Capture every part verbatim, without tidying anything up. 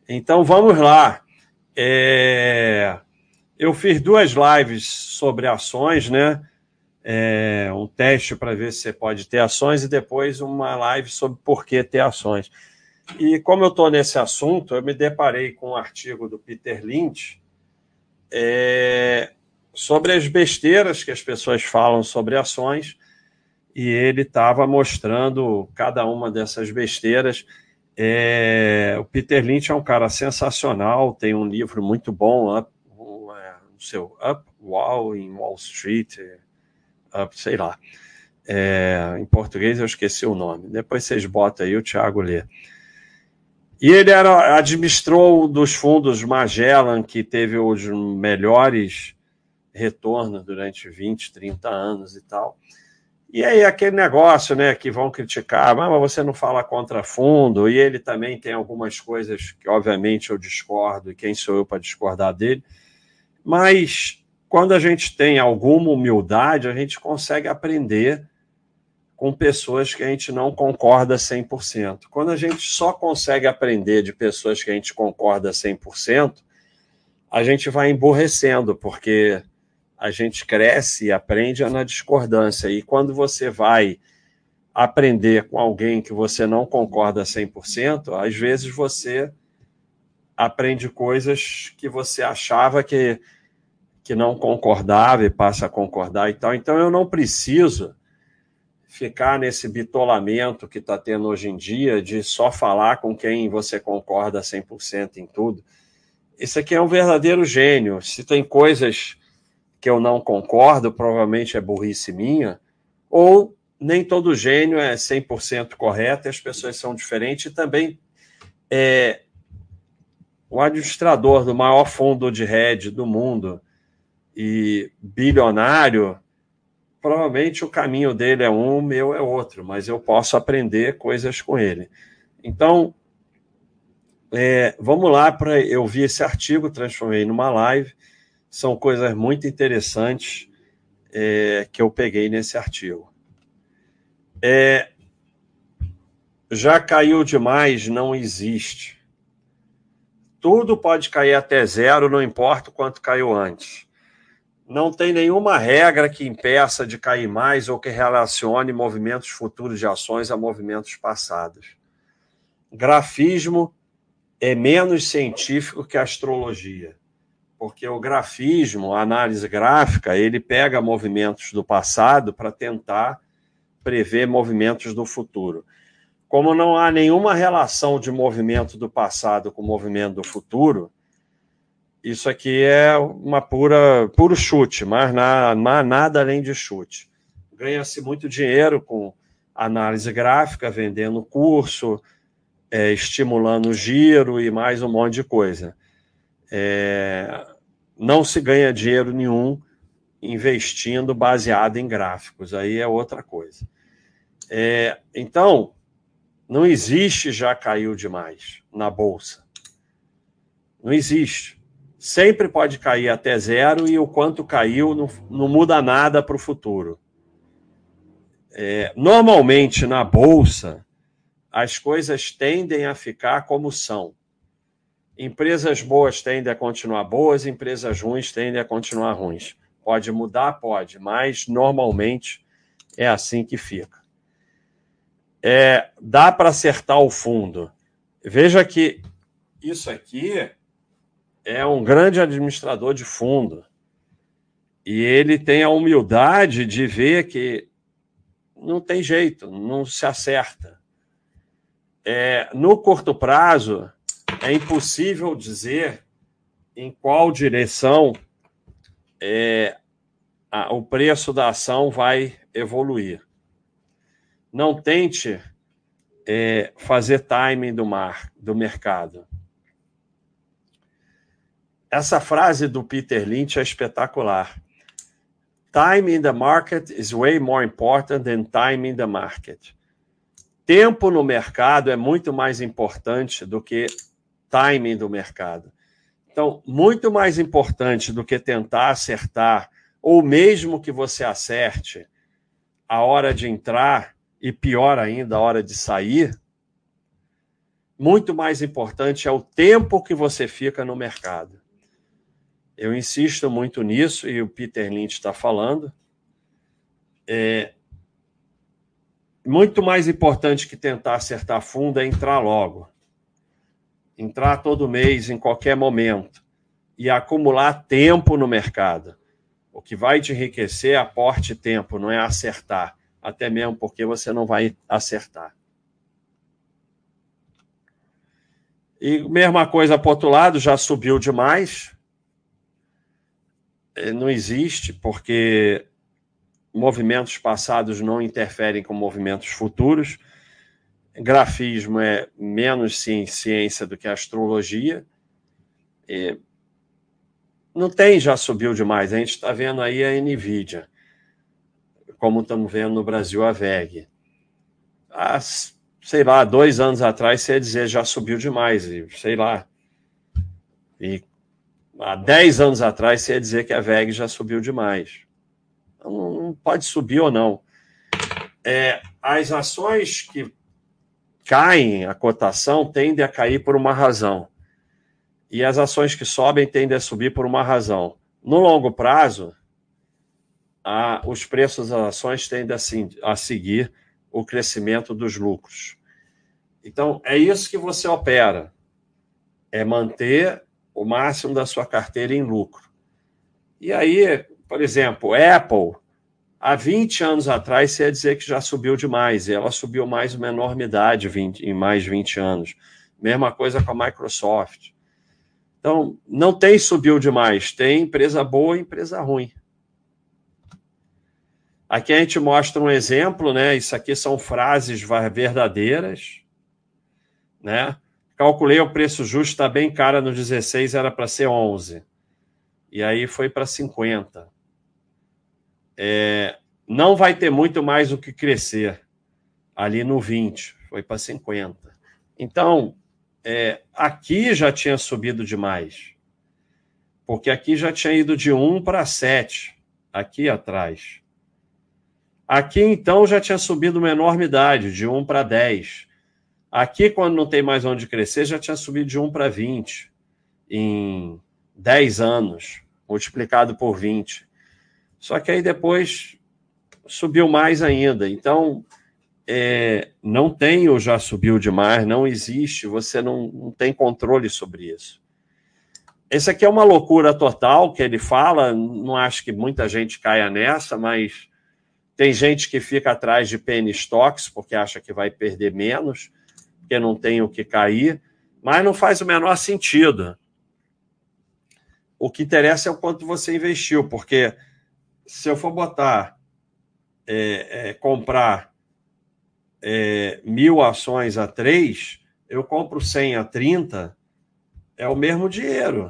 Então, vamos lá. É... Eu fiz duas lives sobre ações, né? É... Um teste para ver se você pode ter ações e depois uma live sobre por que ter ações. E como eu estou nesse assunto, eu me deparei com um artigo do Peter Lynch é... sobre as besteiras que as pessoas falam sobre ações, e ele estava mostrando cada uma dessas besteiras. É, o Peter Lynch é um cara sensacional, tem um livro muito bom, Up, um, é, no seu Up Wall in Wall Street, Up, sei lá. É, em português eu esqueci o nome. Depois vocês botam aí, o Thiago lê. E ele era, administrou dos fundos Magellan, que teve os melhores retornos durante vinte, trinta anos e tal. E aí aquele negócio, né, que vão criticar, mas você não fala contra fundo, e ele também tem algumas coisas que obviamente eu discordo, e quem sou eu para discordar dele, mas quando a gente tem alguma humildade, a gente consegue aprender com pessoas que a gente não concorda cem por cento. Quando a gente só consegue aprender de pessoas que a gente concorda cem por cento, a gente vai emburrecendo, porque a gente cresce e aprende na discordância. E quando você vai aprender com alguém que você não concorda cem por cento, às vezes você aprende coisas que você achava que, que não concordava e passa a concordar e tal. Então eu não preciso ficar nesse bitolamento que está tendo hoje em dia de só falar com quem você concorda cem por cento em tudo. Isso aqui é um verdadeiro gênio. Se tem coisas que eu não concordo, provavelmente é burrice minha, ou nem todo gênio é cem por cento correto, e as pessoas são diferentes, e também é, o administrador do maior fundo de hedge do mundo e bilionário, provavelmente o caminho dele é um, o meu é outro, mas eu posso aprender coisas com ele. Então, é, vamos lá, para eu vi esse artigo, transformei numa live, são coisas muito interessantes é, que eu peguei nesse artigo. É, já caiu demais, não existe. Tudo pode cair até zero, não importa o quanto caiu antes. Não tem nenhuma regra que impeça de cair mais ou que relacione movimentos futuros de ações a movimentos passados. Grafismo é menos científico que a astrologia, porque o grafismo, a análise gráfica, ele pega movimentos do passado para tentar prever movimentos do futuro. Como não há nenhuma relação de movimento do passado com o movimento do futuro, isso aqui é uma pura puro chute, mas nada além de chute. Ganha-se muito dinheiro com análise gráfica, vendendo curso, é, estimulando o giro e mais um monte de coisa. É, não se ganha dinheiro nenhum investindo baseado em gráficos, aí é outra coisa. É, então, não existe já caiu demais na Bolsa. Não existe. Sempre pode cair até zero e o quanto caiu não, não muda nada para o futuro. É, normalmente, na Bolsa, as coisas tendem a ficar como são. Empresas boas tendem a continuar boas, empresas ruins tendem a continuar ruins. Pode mudar? Pode, mas normalmente é assim que fica. É, dá para acertar o fundo. Veja que isso aqui é um grande administrador de fundo e ele tem a humildade de ver que não tem jeito, não se acerta. É, no curto prazo, é impossível dizer em qual direção é, a, o preço da ação vai evoluir. Não tente é, fazer timing do, mar, do mercado. Essa frase do Peter Lynch é espetacular. Time in the market is way more important than time in the market. Tempo no mercado é muito mais importante do que timing do mercado. Então, muito mais importante do que tentar acertar, ou mesmo que você acerte a hora de entrar, e pior ainda, a hora de sair, muito mais importante é o tempo que você fica no mercado. Eu insisto muito nisso, e o Peter Lynch está falando. É, muito mais importante que tentar acertar fundo é entrar logo. Entrar todo mês, em qualquer momento. E acumular tempo no mercado. O que vai te enriquecer é aporte tempo, não é acertar. Até mesmo porque você não vai acertar. E mesma coisa para o outro lado, já subiu demais. Não existe, porque movimentos passados não interferem com movimentos futuros. Grafismo é menos ciência do que astrologia. E não tem, já subiu demais. A gente está vendo aí a Nvidia, como estamos vendo no Brasil a V E G. Há, sei lá, dois anos atrás você ia dizer já subiu demais, e sei lá. E há dez anos atrás você ia dizer que a V E G já subiu demais. Não, não pode subir ou não. É, as ações que caem, a cotação tende a cair por uma razão. E as ações que sobem tendem a subir por uma razão. No longo prazo, a, os preços das ações tendem a, sim, a seguir o crescimento dos lucros. Então, é isso que você opera. É manter o máximo da sua carteira em lucro. E aí, por exemplo, Apple, há vinte anos atrás, você ia dizer que já subiu demais. E ela subiu mais uma enormidade vinte, em mais de vinte anos. Mesma coisa com a Microsoft. Então, não tem subiu demais. Tem empresa boa e empresa ruim. Aqui a gente mostra um exemplo, né? Isso aqui são frases verdadeiras, né? Calculei o preço justo, está bem cara no dezesseis, era para ser onze. E aí foi para cinquenta. É, não vai ter muito mais o que crescer ali no vinte, foi para cinquenta. Então, é, aqui já tinha subido demais, porque aqui já tinha ido de um para sete, aqui atrás. Aqui, então, já tinha subido uma enormidade, de um para dez. Aqui, quando não tem mais onde crescer, já tinha subido de um para vinte, em dez anos, multiplicado por vinte. Só que aí depois subiu mais ainda. Então, é, não tem ou já subiu demais, não existe, você não, não tem controle sobre isso. Esse aqui é uma loucura total que ele fala, não acho que muita gente caia nessa, mas tem gente que fica atrás de penny stocks porque acha que vai perder menos, porque não tem o que cair, mas não faz o menor sentido. O que interessa é o quanto você investiu, porque se eu for botar, é, é, comprar é, mil ações a três, eu compro cem a trinta, é o mesmo dinheiro.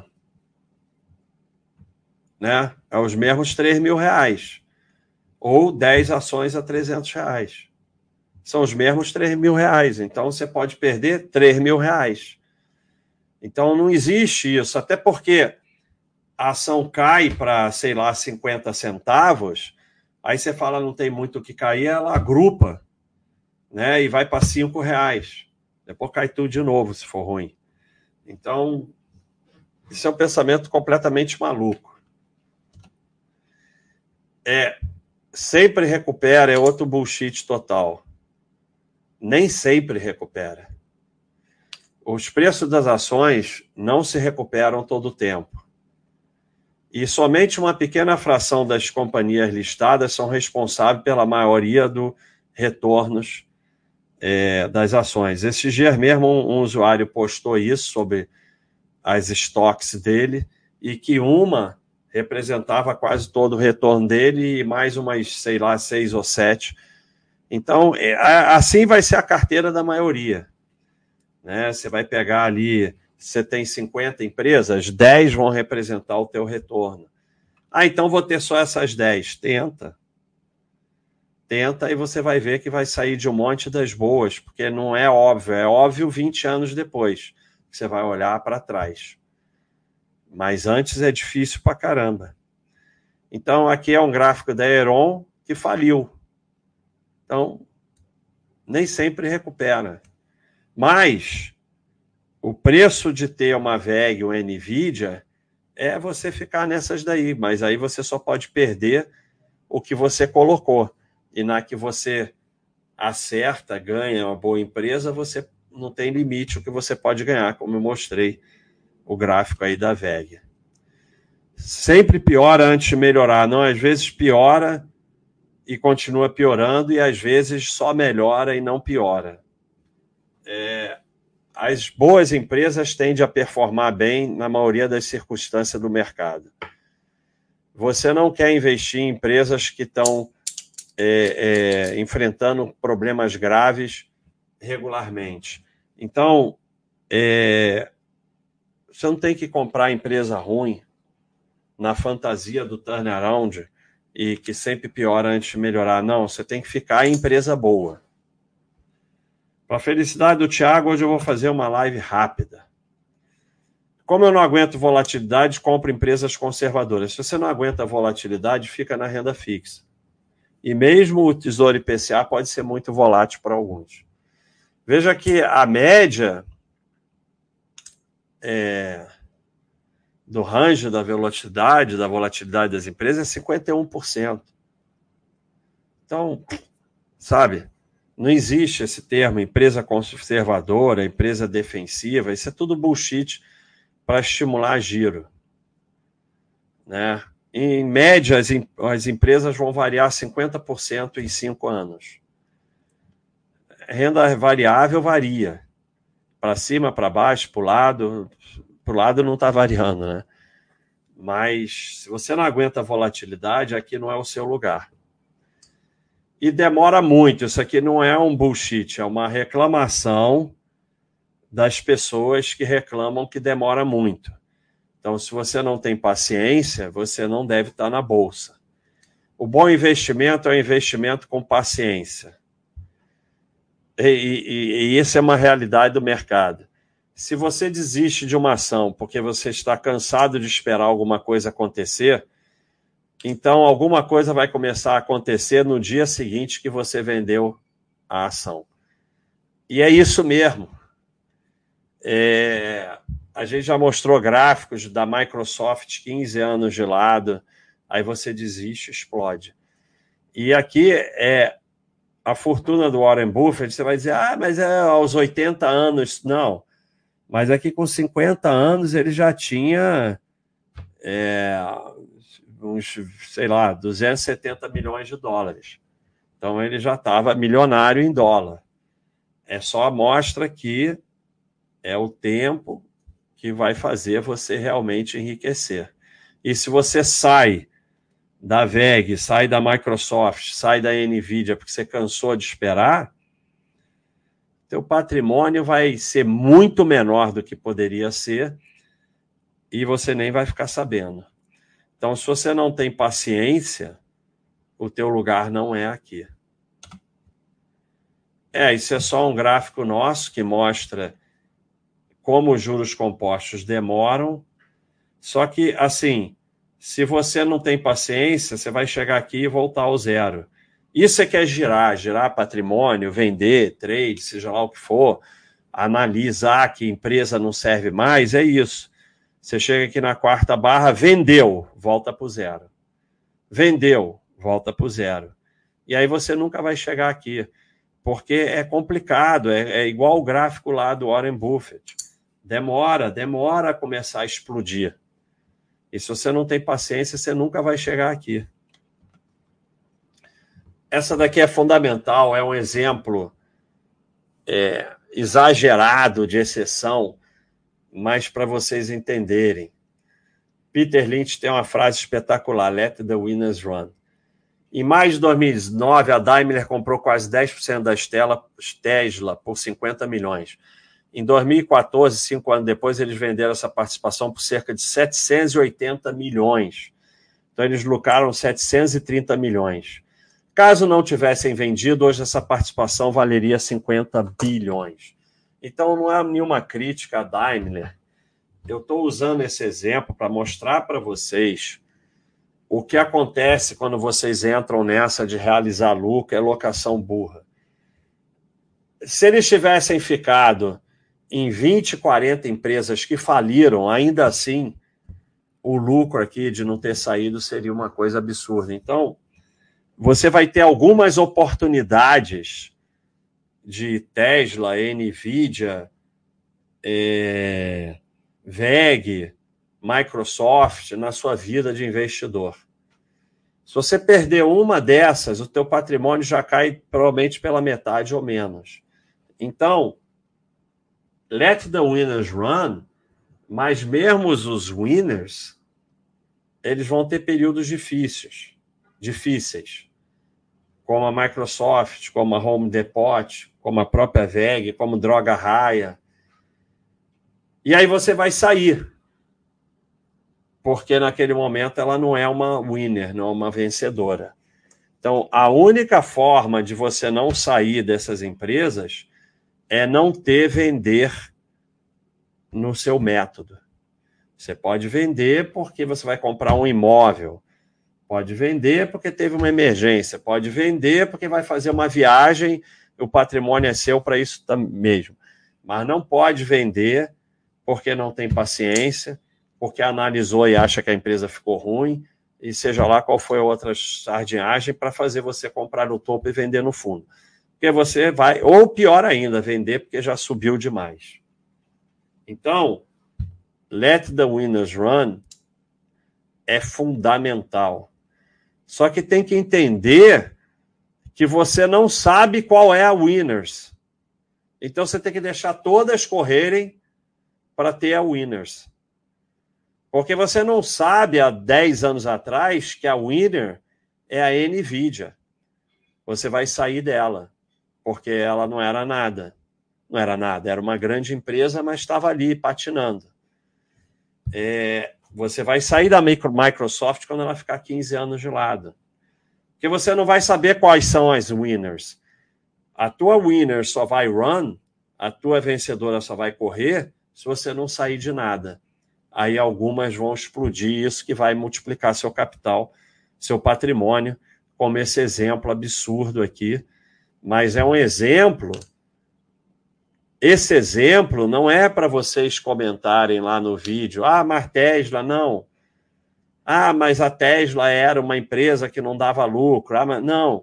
Né? É os mesmos três mil reais. Ou dez ações a trezentos reais. São os mesmos três mil reais. Então, você pode perder três mil reais. Então, não existe isso. Até porque a ação cai para, sei lá, cinquenta centavos, aí você fala, não tem muito o que cair, ela agrupa, né? E vai para cinco reais. Depois cai tudo de novo, se for ruim. Então, isso é um pensamento completamente maluco. É, sempre recupera, é outro bullshit total. Nem sempre recupera. Os preços das ações não se recuperam todo o tempo. E somente uma pequena fração das companhias listadas são responsáveis pela maioria dos retornos é, das ações. Esses dias mesmo um, um usuário postou isso sobre as stocks dele, e que uma representava quase todo o retorno dele e mais umas, sei lá, seis ou sete. Então, é, assim vai ser a carteira da maioria. Né? Você vai pegar ali, você tem cinquenta empresas, dez vão representar o teu retorno. Ah, então vou ter só essas dez. Tenta. Tenta e você vai ver que vai sair de um monte das boas, porque não é óbvio, é óbvio vinte anos depois, que você vai olhar para trás. Mas antes é difícil pra caramba. Então, aqui é um gráfico da Heron que faliu. Então, nem sempre recupera. Mas o preço de ter uma V E G, uma NVIDIA, é você ficar nessas daí, mas aí você só pode perder o que você colocou. E na que você acerta, ganha uma boa empresa, você não tem limite o que você pode ganhar, como eu mostrei o gráfico aí da V E G. Sempre piora antes de melhorar, não, às vezes piora e continua piorando, e às vezes só melhora e não piora. É, as boas empresas tendem a performar bem na maioria das circunstâncias do mercado. Você não quer investir em empresas que estão é, é, enfrentando problemas graves regularmente. Então, é, você não tem que comprar empresa ruim na fantasia do turnaround e que sempre piora antes de melhorar. Não, você tem que ficar em empresa boa. Para a felicidade do Thiago, hoje eu vou fazer uma live rápida. Como eu não aguento volatilidade, compro empresas conservadoras. Se você não aguenta volatilidade, fica na renda fixa. E mesmo o Tesouro I P C A pode ser muito volátil para alguns. Veja que a média é, do range da volatilidade, da volatilidade das empresas é cinquenta e um por cento. Então, sabe, não existe esse termo empresa conservadora, empresa defensiva, isso é tudo bullshit para estimular giro, né? Em média, as, as empresas vão variar cinquenta por cento em cinco anos. Renda variável varia. Para cima, para baixo, para o lado. Para o lado não está variando, né? Mas se você não aguenta a volatilidade, aqui não é o seu lugar. E demora muito. Isso aqui não é um bullshit, é uma reclamação das pessoas que reclamam que demora muito. Então, se você não tem paciência, você não deve estar na bolsa. O bom investimento é um investimento com paciência. E, e, e isso é uma realidade do mercado. Se você desiste de uma ação porque você está cansado de esperar alguma coisa acontecer, então alguma coisa vai começar a acontecer no dia seguinte que você vendeu a ação. E é isso mesmo. É... A gente já mostrou gráficos da Microsoft, quinze anos de lado, aí você desiste, explode. E aqui é a fortuna do Warren Buffett, você vai dizer, ah, mas é aos oitenta anos. Não, mas aqui com cinquenta anos ele já tinha é, uns, sei lá, duzentos e setenta milhões de dólares. Então ele já estava milionário em dólar. É só mostra que é o tempo que vai fazer você realmente enriquecer. E se você sai da V E G, sai da Microsoft, sai da NVIDIA porque você cansou de esperar, teu patrimônio vai ser muito menor do que poderia ser e você nem vai ficar sabendo. Então, se você não tem paciência, o teu lugar não é aqui. É, isso é só um gráfico nosso que mostra como os juros compostos demoram, só que, assim, se você não tem paciência, você vai chegar aqui e voltar ao zero. Isso é que é girar, girar patrimônio, vender, trade, seja lá o que for, analisar que empresa não serve mais, é isso. Você chega aqui na quarta barra, vendeu, volta para o zero. Vendeu, volta para o zero. E aí você nunca vai chegar aqui, porque é complicado, é, é igual o gráfico lá do Warren Buffett. Demora, demora a começar a explodir. E se você não tem paciência, você nunca vai chegar aqui. Essa daqui é fundamental, é um exemplo é, exagerado de exceção, mas para vocês entenderem. Peter Lynch tem uma frase espetacular, let the winners run. Em maio de dois mil e nove, a Daimler comprou quase dez por cento das Tesla por cinquenta milhões. Em dois mil e quatorze, cinco anos depois, eles venderam essa participação por cerca de setecentos e oitenta milhões. Então, eles lucraram setecentos e trinta milhões. Caso não tivessem vendido, hoje essa participação valeria cinquenta bilhões. Então, não é nenhuma crítica à Daimler. Eu estou usando esse exemplo para mostrar para vocês o que acontece quando vocês entram nessa de realizar lucro, é locação burra. Se eles tivessem ficado em vinte, quarenta empresas que faliram, ainda assim, o lucro aqui de não ter saído seria uma coisa absurda. Então, você vai ter algumas oportunidades de Tesla, Nvidia, é, V E G, Microsoft na sua vida de investidor. Se você perder uma dessas, o teu patrimônio já cai provavelmente pela metade ou menos. Então, let the winners run, mas mesmo os winners, eles vão ter períodos difíceis, difíceis, como a Microsoft, como a Home Depot, como a própria V E G, como Droga Raia. E aí você vai sair, porque naquele momento ela não é uma winner, não é uma vencedora. Então, a única forma de você não sair dessas empresas é não ter vender no seu método. Você pode vender porque você vai comprar um imóvel, pode vender porque teve uma emergência, pode vender porque vai fazer uma viagem, o patrimônio é seu para isso mesmo. Mas não pode vender porque não tem paciência, porque analisou e acha que a empresa ficou ruim, e seja lá qual foi a outra sardinhagem para fazer você comprar no topo e vender no fundo. Porque você vai, ou pior ainda, vender porque já subiu demais. Então, let the winners run é fundamental. Só que tem que entender que você não sabe qual é a winners. Então você tem que deixar todas correrem para ter a winners. Porque você não sabe há dez anos atrás que a winner é a Nvidia. Você vai sair dela, porque ela não era nada. Não era nada, era uma grande empresa, mas estava ali patinando. É, você vai sair da Microsoft quando ela ficar quinze anos de lado. Porque você não vai saber quais são as winners. A tua winner só vai run, a tua vencedora só vai correr se você não sair de nada. Aí algumas vão explodir, isso que vai multiplicar seu capital, seu patrimônio, como esse exemplo absurdo aqui. Mas é um exemplo... Esse exemplo não é para vocês comentarem lá no vídeo, ah, mas Tesla, não. Ah, mas a Tesla era uma empresa que não dava lucro. Ah, mas... Não.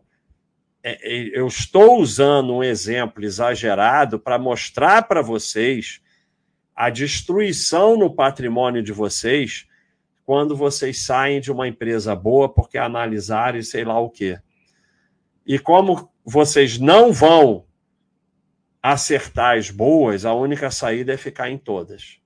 Eu estou usando um exemplo exagerado para mostrar para vocês a destruição no patrimônio de vocês quando vocês saem de uma empresa boa porque analisaram e sei lá o quê. E como vocês não vão acertar as boas, a única saída é ficar em todas.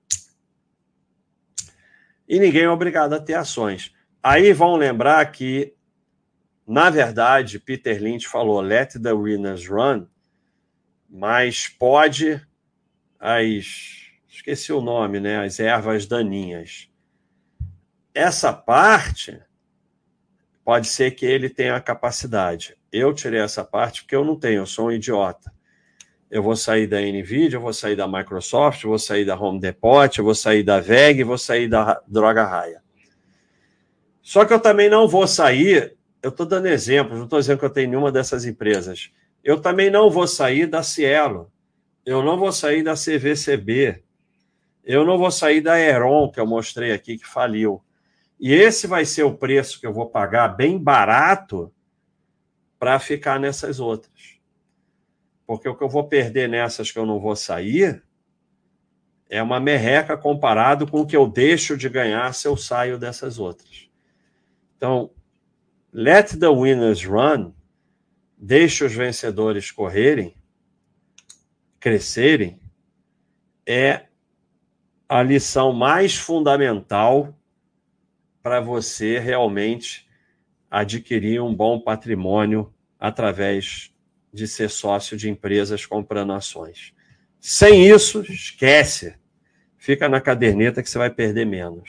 E ninguém é obrigado a ter ações. Aí vão lembrar que, na verdade, Peter Lynch falou let the winners run, mas pode as... esqueci o nome, né? As ervas daninhas. Essa parte pode ser que ele tenha a capacidade. Eu tirei essa parte porque eu não tenho, eu sou um idiota. Eu vou sair da Nvidia, eu vou sair da Microsoft, eu vou sair da Home Depot, eu vou sair da V E G, eu vou sair da Droga Raia. Só que eu também não vou sair, eu estou dando exemplos, não estou dizendo que eu tenho nenhuma dessas empresas. Eu também não vou sair da Cielo, eu não vou sair da C V C B, eu não vou sair da Heron, que eu mostrei aqui, que faliu. E esse vai ser o preço que eu vou pagar bem barato para ficar nessas outras. Porque o que eu vou perder nessas que eu não vou sair é uma merreca comparado com o que eu deixo de ganhar se eu saio dessas outras. Então, let the winners run, deixe os vencedores correrem, crescerem, é a lição mais fundamental para você realmente adquirir um bom patrimônio através de ser sócio de empresas comprando ações. Sem isso, esquece. Fica na caderneta que você vai perder menos.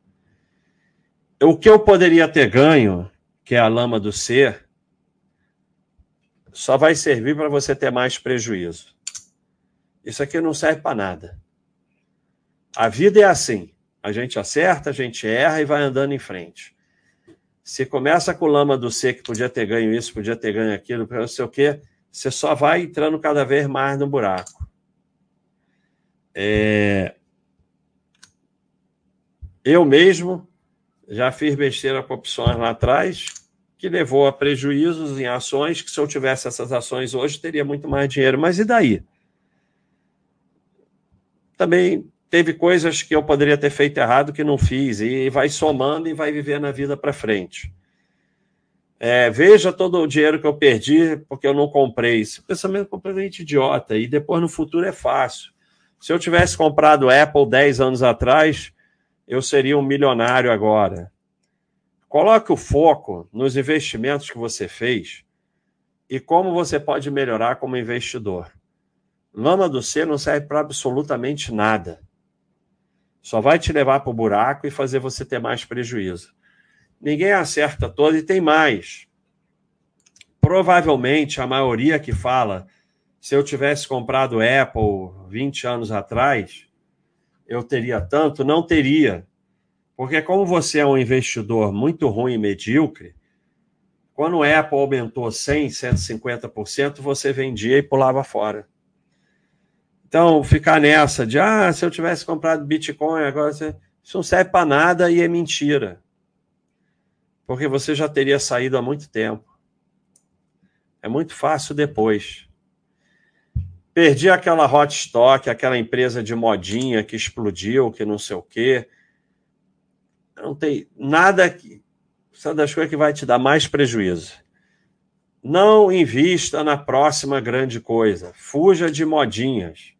O que eu poderia ter ganho, que é a lama do ser, só vai servir para você ter mais prejuízo. Isso aqui não serve para nada. A vida é assim. A gente acerta, a gente erra e vai andando em frente. Se começa com lama do ser, que podia ter ganho isso, podia ter ganho aquilo, não sei o quê, você só vai entrando cada vez mais no buraco. É... Eu mesmo já fiz besteira com opções lá atrás, que levou a prejuízos em ações, que se eu tivesse essas ações hoje, teria muito mais dinheiro. Mas e daí? Também teve coisas que eu poderia ter feito errado que não fiz, e vai somando e vai vivendo a vida para frente. É, veja todo o dinheiro que eu perdi porque eu não comprei. Esse pensamento é completamente idiota. E depois no futuro é fácil. Se eu tivesse comprado Apple dez anos atrás, eu seria um milionário agora. Coloque o foco nos investimentos que você fez e como você pode melhorar como investidor. Lama do C não serve para absolutamente nada. Só vai te levar para o buraco e fazer você ter mais prejuízo. Ninguém acerta todo e tem mais. Provavelmente a maioria que fala, se eu tivesse comprado Apple vinte anos atrás, eu teria tanto, não teria. Porque como você é um investidor muito ruim e medíocre, quando o Apple aumentou cem por cento, cento e cinquenta por cento, você vendia e pulava fora. Então, ficar nessa de, ah, se eu tivesse comprado Bitcoin, agora você... isso não serve para nada e é mentira. Porque você já teria saído há muito tempo. É muito fácil depois. Perdi aquela hot stock, aquela empresa de modinha que explodiu, que não sei o quê. Não tem nada que... Isso é das coisas que vai te dar mais prejuízo. Não invista na próxima grande coisa. Fuja de modinhas.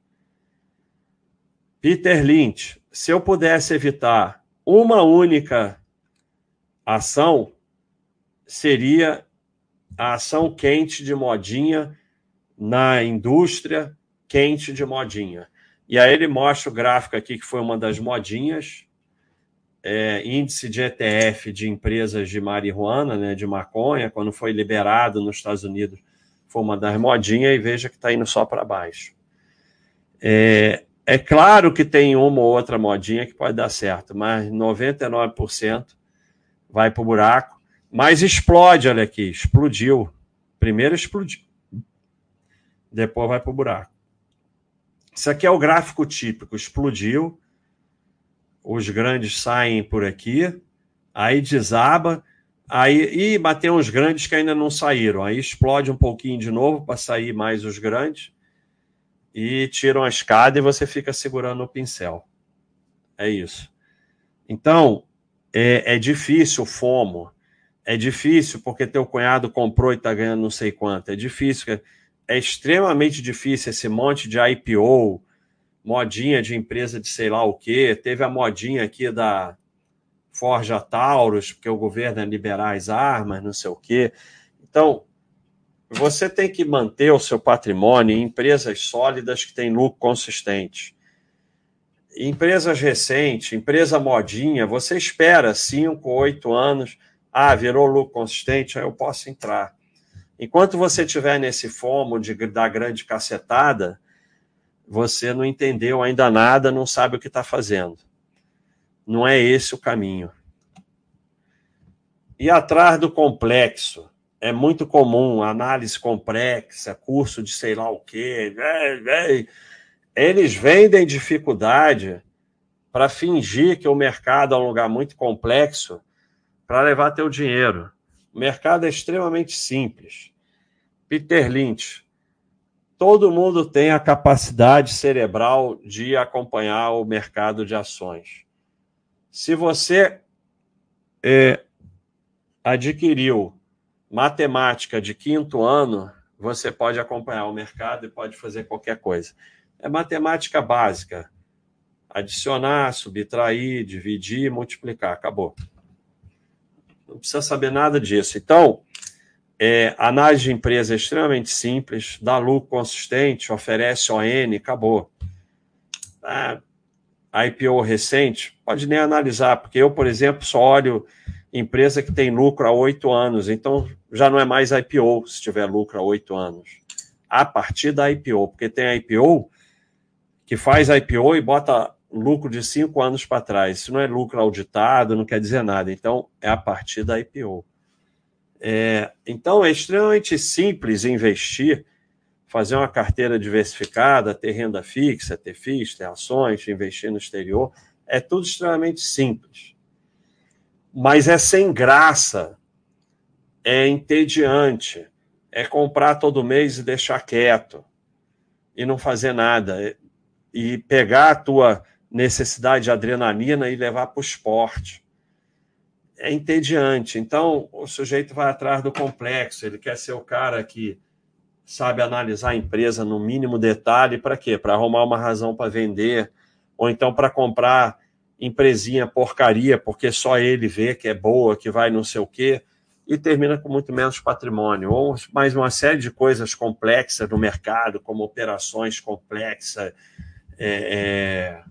Peter Lynch, se eu pudesse evitar uma única ação, seria a ação quente de modinha na indústria quente de modinha. E aí ele mostra o gráfico aqui, que foi uma das modinhas, é, índice de E T F de empresas de marihuana, né, de maconha, quando foi liberado nos Estados Unidos, foi uma das modinhas, e veja que está indo só para baixo. É, é claro que tem uma ou outra modinha que pode dar certo, mas noventa e nove por cento vai para o buraco, mas explode, olha aqui, explodiu. Primeiro explodiu, depois vai para o buraco. Isso aqui é o gráfico típico, explodiu, os grandes saem por aqui, aí desaba, aí, e bateu uns grandes que ainda não saíram, aí explode um pouquinho de novo para sair mais os grandes, e tiram a escada e você fica segurando o pincel. É isso. Então, é, é difícil o FOMO, é difícil porque teu cunhado comprou e está ganhando não sei quanto, é difícil, é extremamente difícil esse monte de I P O, modinha de empresa de sei lá o quê, teve a modinha aqui da Forja Taurus, porque o governo ia liberar as armas, não sei o quê. Então, você tem que manter o seu patrimônio em empresas sólidas que têm lucro consistente. Empresas recentes, empresa modinha, você espera cinco, oito anos, ah, virou lucro consistente, aí eu posso entrar. Enquanto você estiver nesse fomo de dar grande cacetada, você não entendeu ainda nada, não sabe o que está fazendo. Não é esse o caminho. E atrás do complexo, é muito comum, análise complexa, curso de sei lá o quê. Eles vendem dificuldade para fingir que o mercado é um lugar muito complexo para levar teu dinheiro. O mercado é extremamente simples. Peter Lynch, todo mundo tem a capacidade cerebral de acompanhar o mercado de ações. Se você é, adquiriu matemática de quinto ano, você pode acompanhar o mercado e pode fazer qualquer coisa. É matemática básica. Adicionar, subtrair, dividir, multiplicar. Acabou. Não precisa saber nada disso. Então, é, análise de empresa é extremamente simples, dá lucro consistente, oferece O N, acabou. Ah, I P O recente, pode nem analisar, porque eu, por exemplo, só olho empresa que tem lucro há oito anos, então já não é mais I P O se tiver lucro há oito anos. A partir da I P O, porque tem I P O que faz I P O e bota lucro de cinco anos para trás. Isso não é lucro auditado, não quer dizer nada. Então, é a partir da I P O. É, então, é extremamente simples investir fazer uma carteira diversificada, ter renda fixa, ter F I Is, ter ações, investir no exterior, é tudo extremamente simples. Mas é sem graça, é entediante, é comprar todo mês e deixar quieto, e não fazer nada, e pegar a tua necessidade de adrenalina e levar para o esporte. É entediante. Então, o sujeito vai atrás do complexo, ele quer ser o cara que sabe analisar a empresa no mínimo detalhe, para quê? Para arrumar uma razão para vender, ou então para comprar empresinha porcaria, porque só ele vê que é boa, que vai não sei o quê, e termina com muito menos patrimônio, ou mais uma série de coisas complexas no mercado, como operações complexas, é, é,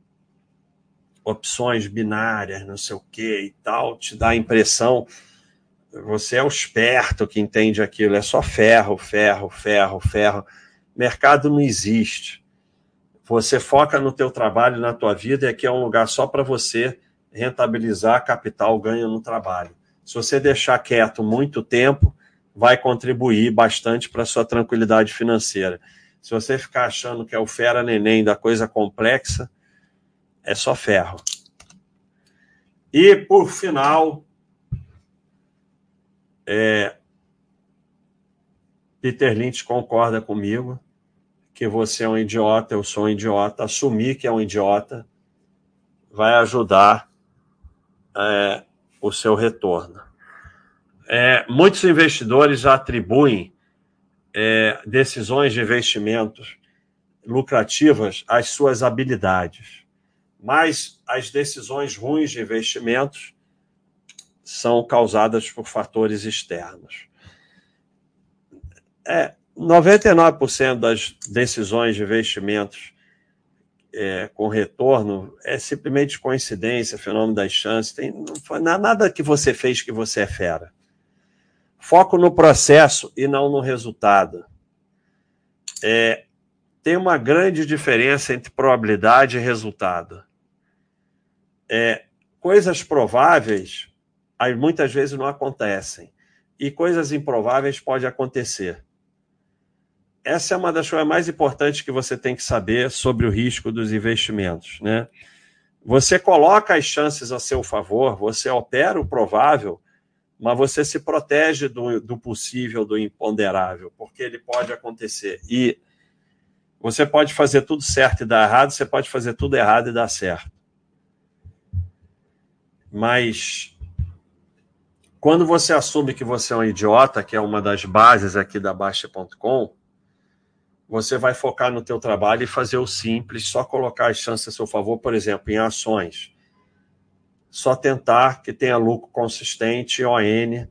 opções binárias, não sei o quê e tal, te dá a impressão, você é o esperto que entende aquilo, é só ferro, ferro, ferro, ferro. Mercado não existe. Você foca no teu trabalho, na tua vida, e aqui é um lugar só para você rentabilizar capital ganho no trabalho. Se você deixar quieto muito tempo, vai contribuir bastante para a sua tranquilidade financeira. Se você ficar achando que é o fera neném da coisa complexa, é só ferro. E, por final, é, Peter Lynch concorda comigo que você é um idiota, eu sou um idiota. Assumir que é um idiota vai ajudar é, o seu retorno. É, muitos investidores atribuem é, decisões de investimentos lucrativas às suas habilidades, mas as decisões ruins de investimentos são causadas por fatores externos. É, noventa e nove por cento das decisões de investimentos é, com retorno é simplesmente coincidência, fenômeno das chances. Tem, não foi nada que você fez que você é fera. Foco no processo e não no resultado. É, tem uma grande diferença entre probabilidade e resultado. É, coisas prováveis muitas vezes não acontecem. E coisas improváveis podem acontecer. Essa é uma das coisas mais importantes que você tem que saber sobre o risco dos investimentos, né? Você coloca as chances a seu favor, você opera o provável, mas você se protege do, do possível, do imponderável, porque ele pode acontecer. E você pode fazer tudo certo e dar errado, você pode fazer tudo errado e dar certo. Mas quando você assume que você é um idiota, que é uma das bases aqui da Baixa ponto com, você vai focar no teu trabalho e fazer o simples, só colocar as chances a seu favor, por exemplo, em ações. Só tentar que tenha lucro consistente, O N,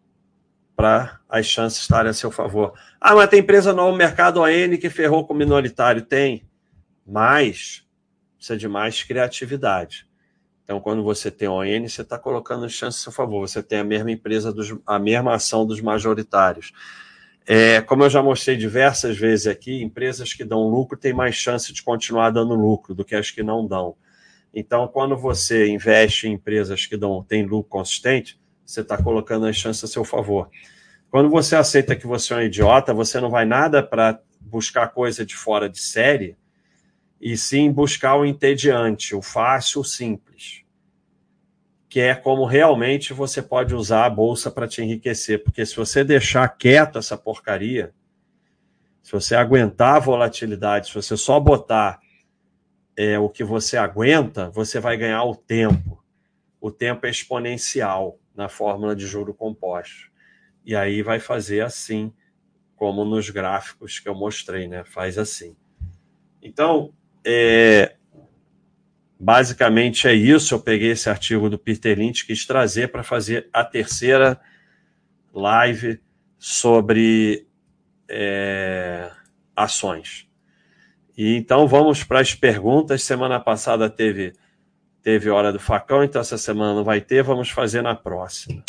para as chances estarem a seu favor. Ah, mas tem empresa no mercado O N que ferrou com o minoritário. Tem, mas precisa de mais criatividade. Então, quando você tem O N, você está colocando as chances a seu favor. Você tem a mesma empresa, dos, a mesma ação dos majoritários. É, como eu já mostrei diversas vezes aqui, empresas que dão lucro têm mais chance de continuar dando lucro do que as que não dão. Então, quando você investe em empresas que dão, têm lucro consistente, você está colocando as chances a seu favor. Quando você aceita que você é um idiota, você não vai nada para buscar coisa de fora de série, e sim buscar o entediante, o fácil, o simples, que é como realmente você pode usar a bolsa para te enriquecer. Porque se você deixar quieto essa porcaria, se você aguentar a volatilidade, se você só botar é, o que você aguenta, você vai ganhar o tempo. O tempo é exponencial na fórmula de juro composto. E aí vai fazer assim, como nos gráficos que eu mostrei, né? Faz assim. Então, é... basicamente é isso. Eu peguei esse artigo do Peter Lynch, quis trazer para fazer a terceira live sobre é, ações. E então vamos para as perguntas. Semana passada teve, teve Hora do Facão, então essa semana não vai ter, vamos fazer na próxima.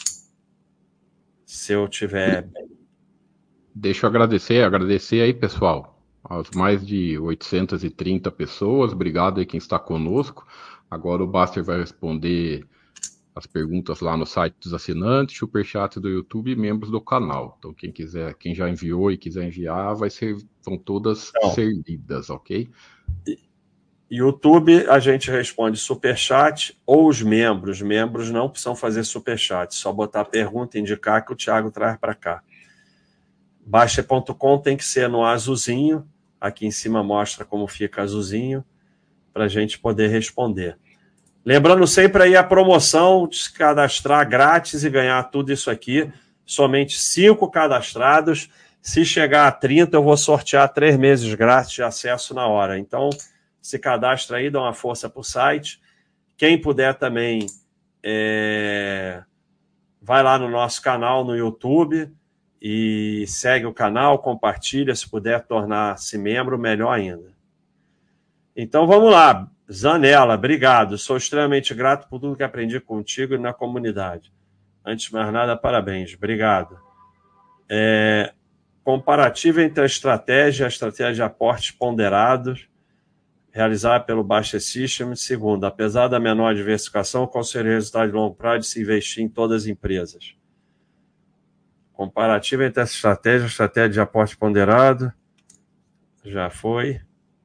Se eu tiver... Deixa eu agradecer, agradecer aí, pessoal, aos mais de oitocentas e trinta pessoas. Obrigado aí quem está conosco. Agora o Baster vai responder as perguntas lá no site dos assinantes, Superchat do YouTube e membros do canal. Então, quem quiser, quem já enviou e quiser enviar, vai ser, vão todas então, ser lidas, ok? YouTube, a gente responde Superchat ou os membros. Os membros não precisam fazer Superchat, só botar a pergunta e indicar que o Thiago traz para cá. Baixa ponto com tem que ser no azulzinho. Aqui em cima mostra como fica azulzinho, para a gente poder responder. Lembrando sempre aí a promoção de se cadastrar grátis e ganhar tudo isso aqui. Somente cinco cadastrados. Se chegar a trinta, eu vou sortear três meses grátis de acesso na hora. Então, se cadastra aí, dá uma força para o site. Quem puder também, é... vai lá no nosso canal no YouTube e segue o canal, compartilha. Se puder tornar-se membro, melhor ainda. Então, vamos lá. Zanella, obrigado. Sou extremamente grato por tudo que aprendi contigo e na comunidade. Antes de mais nada, parabéns. Obrigado. É, comparativo entre a estratégia e a estratégia de aportes ponderados realizada pelo Baixa System. Segundo, apesar da menor diversificação, qual seria o resultado de longo prazo de se investir em todas as empresas? Comparativo entre a estratégia e a estratégia de aporte ponderado. Já foi.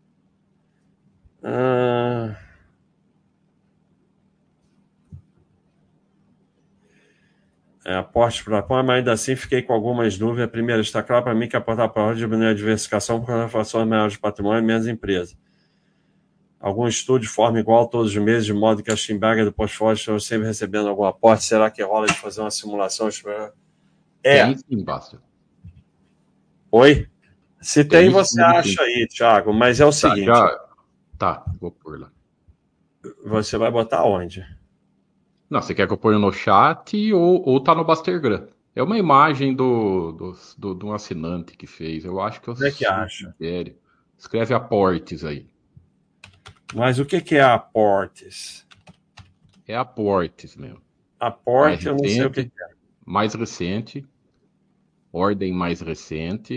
Ah... É, aporte para a mas ainda assim fiquei com algumas dúvidas. Primeiro, está claro para mim que aportar para a diminuir a diversificação por causa da fação maior de patrimônio e menos empresas. Algum estudo de forma igual todos os meses, de modo que a Schimberger do portfólio estão sempre recebendo algum aporte. Será que rola de fazer uma simulação? É. Tem sim, Basta. Oi? Se tem, tem você sim, acha sim. aí, Thiago, mas é o tá, seguinte. Já... Tá, vou pôr lá. Você vai botar onde? Não, você quer que eu ponha no chat ou, ou tá no Bastergram? É uma imagem do, do, do, de um assinante que fez. Eu acho que eu Como é que acha? Sério. Escreve aportes aí. Mas o que, que é aportes? É aportes mesmo. Aporte, eu não sei o que, que é. Mais recente. Ordem mais recente.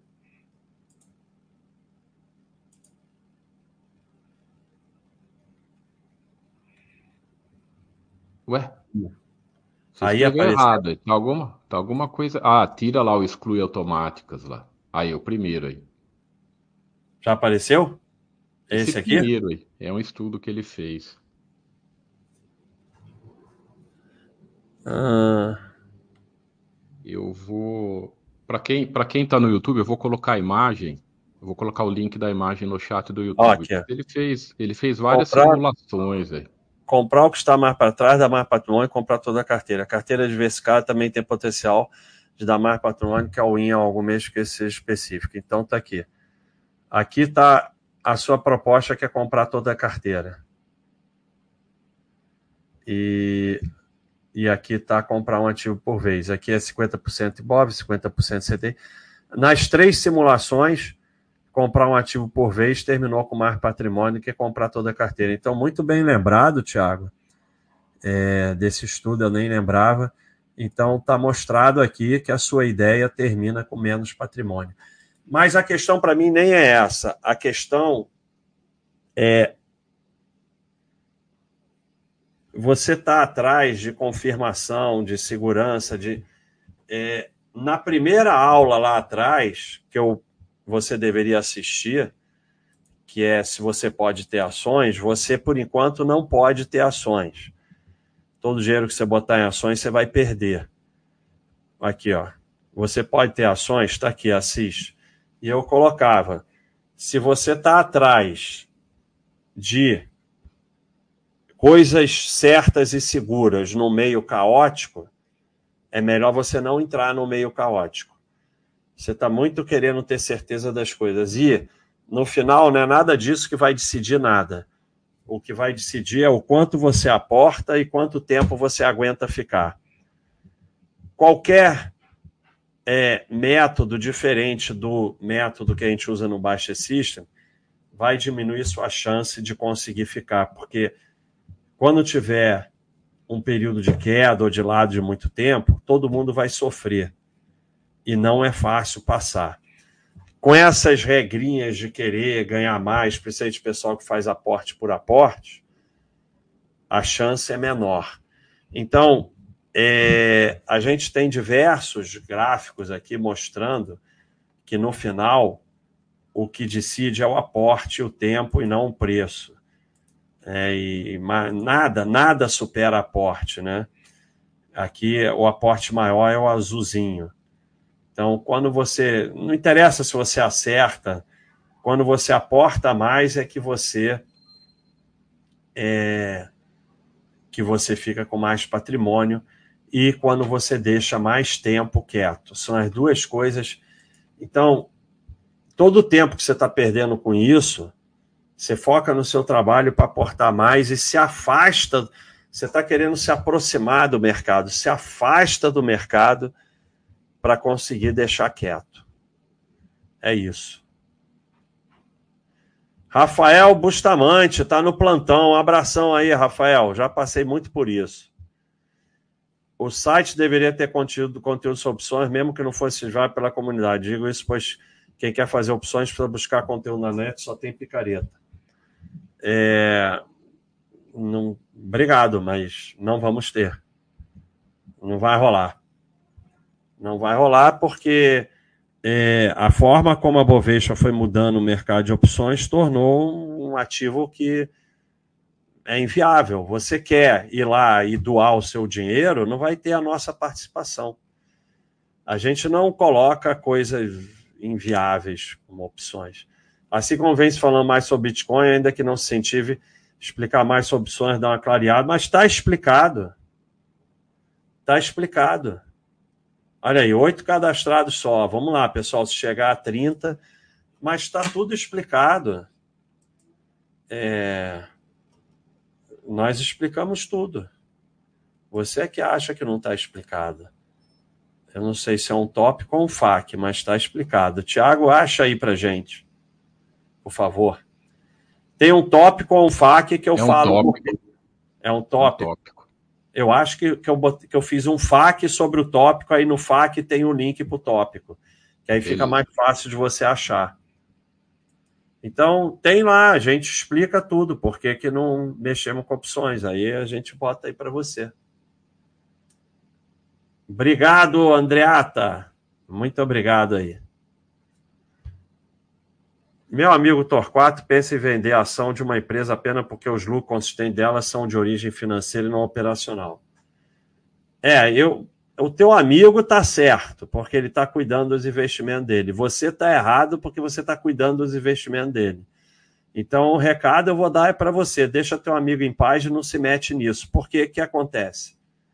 Ué? Você Aí escreveu apareceu. errado. Tá alguma, tá alguma coisa. Ah, tira lá o exclui automáticas lá. Aí, o primeiro aí. Já apareceu? Esse, Esse aqui? primeiro aí. É um estudo que ele fez. Ah. Eu vou. Para quem, para quem tá no YouTube, eu vou colocar a imagem. Eu vou colocar o link da imagem no chat do YouTube. Ó, aqui, ó. Ele fez, ele fez várias Comprar... simulações aí. Comprar o que está mais para trás, dar mais patrimônio e comprar toda a carteira. A carteira diversificada também tem potencial de dar mais patrimônio que a win em algum mês que seja específico. Então tá aqui. Aqui está a sua proposta, que é comprar toda a carteira. E, e aqui está comprar um ativo por vez. Aqui é cinquenta por cento Ibov, cinquenta por cento C D I. Nas três simulações, comprar um ativo por vez terminou com mais patrimônio que comprar toda a carteira. Então, muito bem lembrado, Thiago, é, desse estudo, eu nem lembrava. Então, está mostrado aqui que a sua ideia termina com menos patrimônio. Mas a questão para mim nem é essa. A questão é você está atrás de confirmação, de segurança, de... É, na primeira aula lá atrás, que eu, você deveria assistir, que é se você pode ter ações, você, por enquanto, não pode ter ações. Todo o dinheiro que você botar em ações, você vai perder. Aqui, ó. Você pode ter ações, está aqui, assiste. E eu colocava, se você está atrás de coisas certas e seguras no meio caótico, é melhor você não entrar no meio caótico. Você está muito querendo ter certeza das coisas. E, no final, não é nada disso que vai decidir nada. O que vai decidir é o quanto você aporta e quanto tempo você aguenta ficar. Qualquer é, método diferente do método que a gente usa no Baixa System vai diminuir sua chance de conseguir ficar, porque quando tiver um período de queda ou de lado de muito tempo, todo mundo vai sofrer. E não é fácil passar. Com essas regrinhas de querer ganhar mais, principalmente o pessoal que faz aporte por aporte, a chance é menor. Então, é, a gente tem diversos gráficos aqui mostrando que no final o que decide é o aporte, o tempo e não o preço. É, e nada, nada supera aporte, né? Aqui o aporte maior é o azulzinho. Então, quando você... Não interessa se você acerta, quando você aporta mais é que você é, que você fica com mais patrimônio e quando você deixa mais tempo quieto. São as duas coisas. Então, todo o tempo que você está perdendo com isso, você foca no seu trabalho para aportar mais e se afasta. Você está querendo se aproximar do mercado, se afasta do mercado para conseguir deixar quieto. É isso. Rafael Bustamante está no plantão. Um abração aí, Rafael. Já passei muito por isso. O site deveria ter conteúdo, conteúdo sobre opções, mesmo que não fosse já pela comunidade. Digo isso, pois quem quer fazer opções para buscar conteúdo na net só tem picareta. É... Não... Obrigado, mas não vamos ter. Não vai rolar. Não vai rolar porque é, a forma como a Bovespa foi mudando o mercado de opções tornou um ativo que é inviável. Você quer ir lá e doar o seu dinheiro, não vai ter a nossa participação. A gente não coloca coisas inviáveis como opções. Assim como vem se falando mais sobre Bitcoin, ainda que não se incentive explicar mais sobre opções, dar uma clareada, mas está explicado. Está explicado. Olha aí, oito cadastrados só. Vamos lá, pessoal, se chegar a trinta, mas está tudo explicado. É... Nós explicamos tudo. Você é que acha que não está explicado. Eu não sei se é um tópico ou um F A Q, mas está explicado. Tiago, acha aí para gente, por favor. Tem um tópico ou um F A Q que eu é um falo. Tópico. É um tópico. Um tópico. Eu acho que, que, eu bot... que eu fiz um F A Q sobre o tópico, aí no F A Q tem o um link para o tópico. Que aí fica Beleza. Mais fácil de você achar. Então, tem lá, a gente explica tudo, por que que não mexemos com opções. Aí a gente bota aí para você. Obrigado, Andreata. Muito obrigado aí. Meu amigo Torquato pensa em vender a ação de uma empresa apenas porque os lucros consistentes dela são de origem financeira e não operacional. É, eu, o teu amigo está certo, porque ele está cuidando dos investimentos dele. Você está errado porque você está cuidando dos investimentos dele. Então, o recado eu vou dar é para você. Deixa teu amigo em paz e não se mete nisso. Porque o que acontece?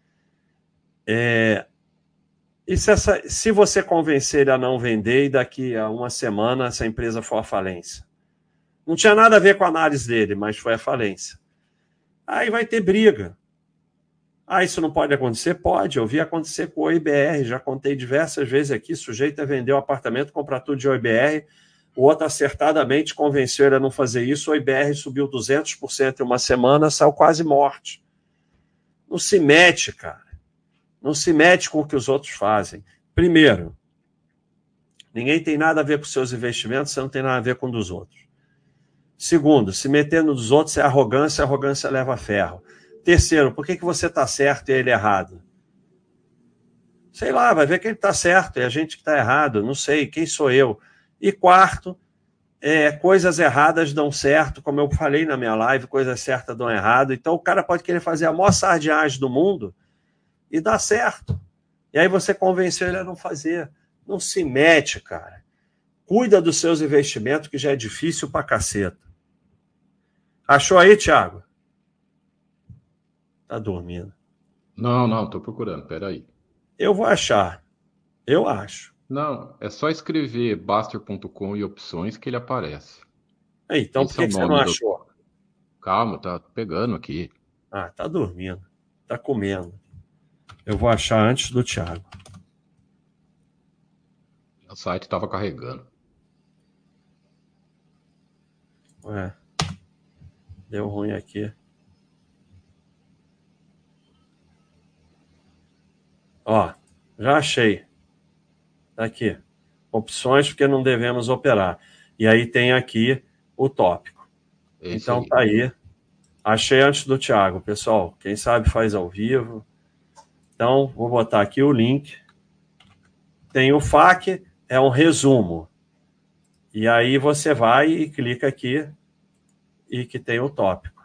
É... E se, essa, se você convencer ele a não vender e daqui a uma semana essa empresa for à falência? Não tinha nada a ver com a análise dele, mas foi à falência. Aí vai ter briga. Ah, isso não pode acontecer? Pode. Eu vi acontecer com o I B R, já contei diversas vezes aqui, sujeito a vender o apartamento, comprar tudo de O I B R, o outro acertadamente convenceu ele a não fazer isso, o I B R subiu duzentos por cento em uma semana, saiu quase morte. Não se mete, cara. Não se mete com o que os outros fazem. Primeiro, ninguém tem nada a ver com seus investimentos, você não tem nada a ver com dos outros. Segundo, se meter no dos outros é arrogância, arrogância leva a ferro. Terceiro, por que que você está certo e ele errado? Sei lá, vai ver que ele está certo e a gente que está errado, não sei, quem sou eu? E quarto, é, coisas erradas dão certo, como eu falei na minha live, coisas certas dão errado. Então o cara pode querer fazer a maior sardiagem do mundo e dá certo. E aí você convenceu ele a não fazer. Não se mete, cara. Cuida dos seus investimentos, que já é difícil pra caceta. Achou aí, Thiago? Tá dormindo. Não, não, tô procurando, peraí. Eu vou achar. Eu acho. Não, é só escrever baster ponto com e opções que ele aparece. Aí, então Esse por que, é que você não do... achou? Calma, tá pegando aqui. Ah, tá dormindo. Tá comendo. Eu vou achar antes do Thiago. O site estava carregando. Ué. Deu ruim aqui. Ó, já achei. Tá aqui. Opções porque não devemos operar. E aí tem aqui o tópico. Esse então aí. Tá aí. Achei antes do Thiago, pessoal. Quem sabe faz ao vivo. Então, vou botar aqui o link. Tem o F A Q, é um resumo. E aí você vai e clica aqui e que tem o tópico.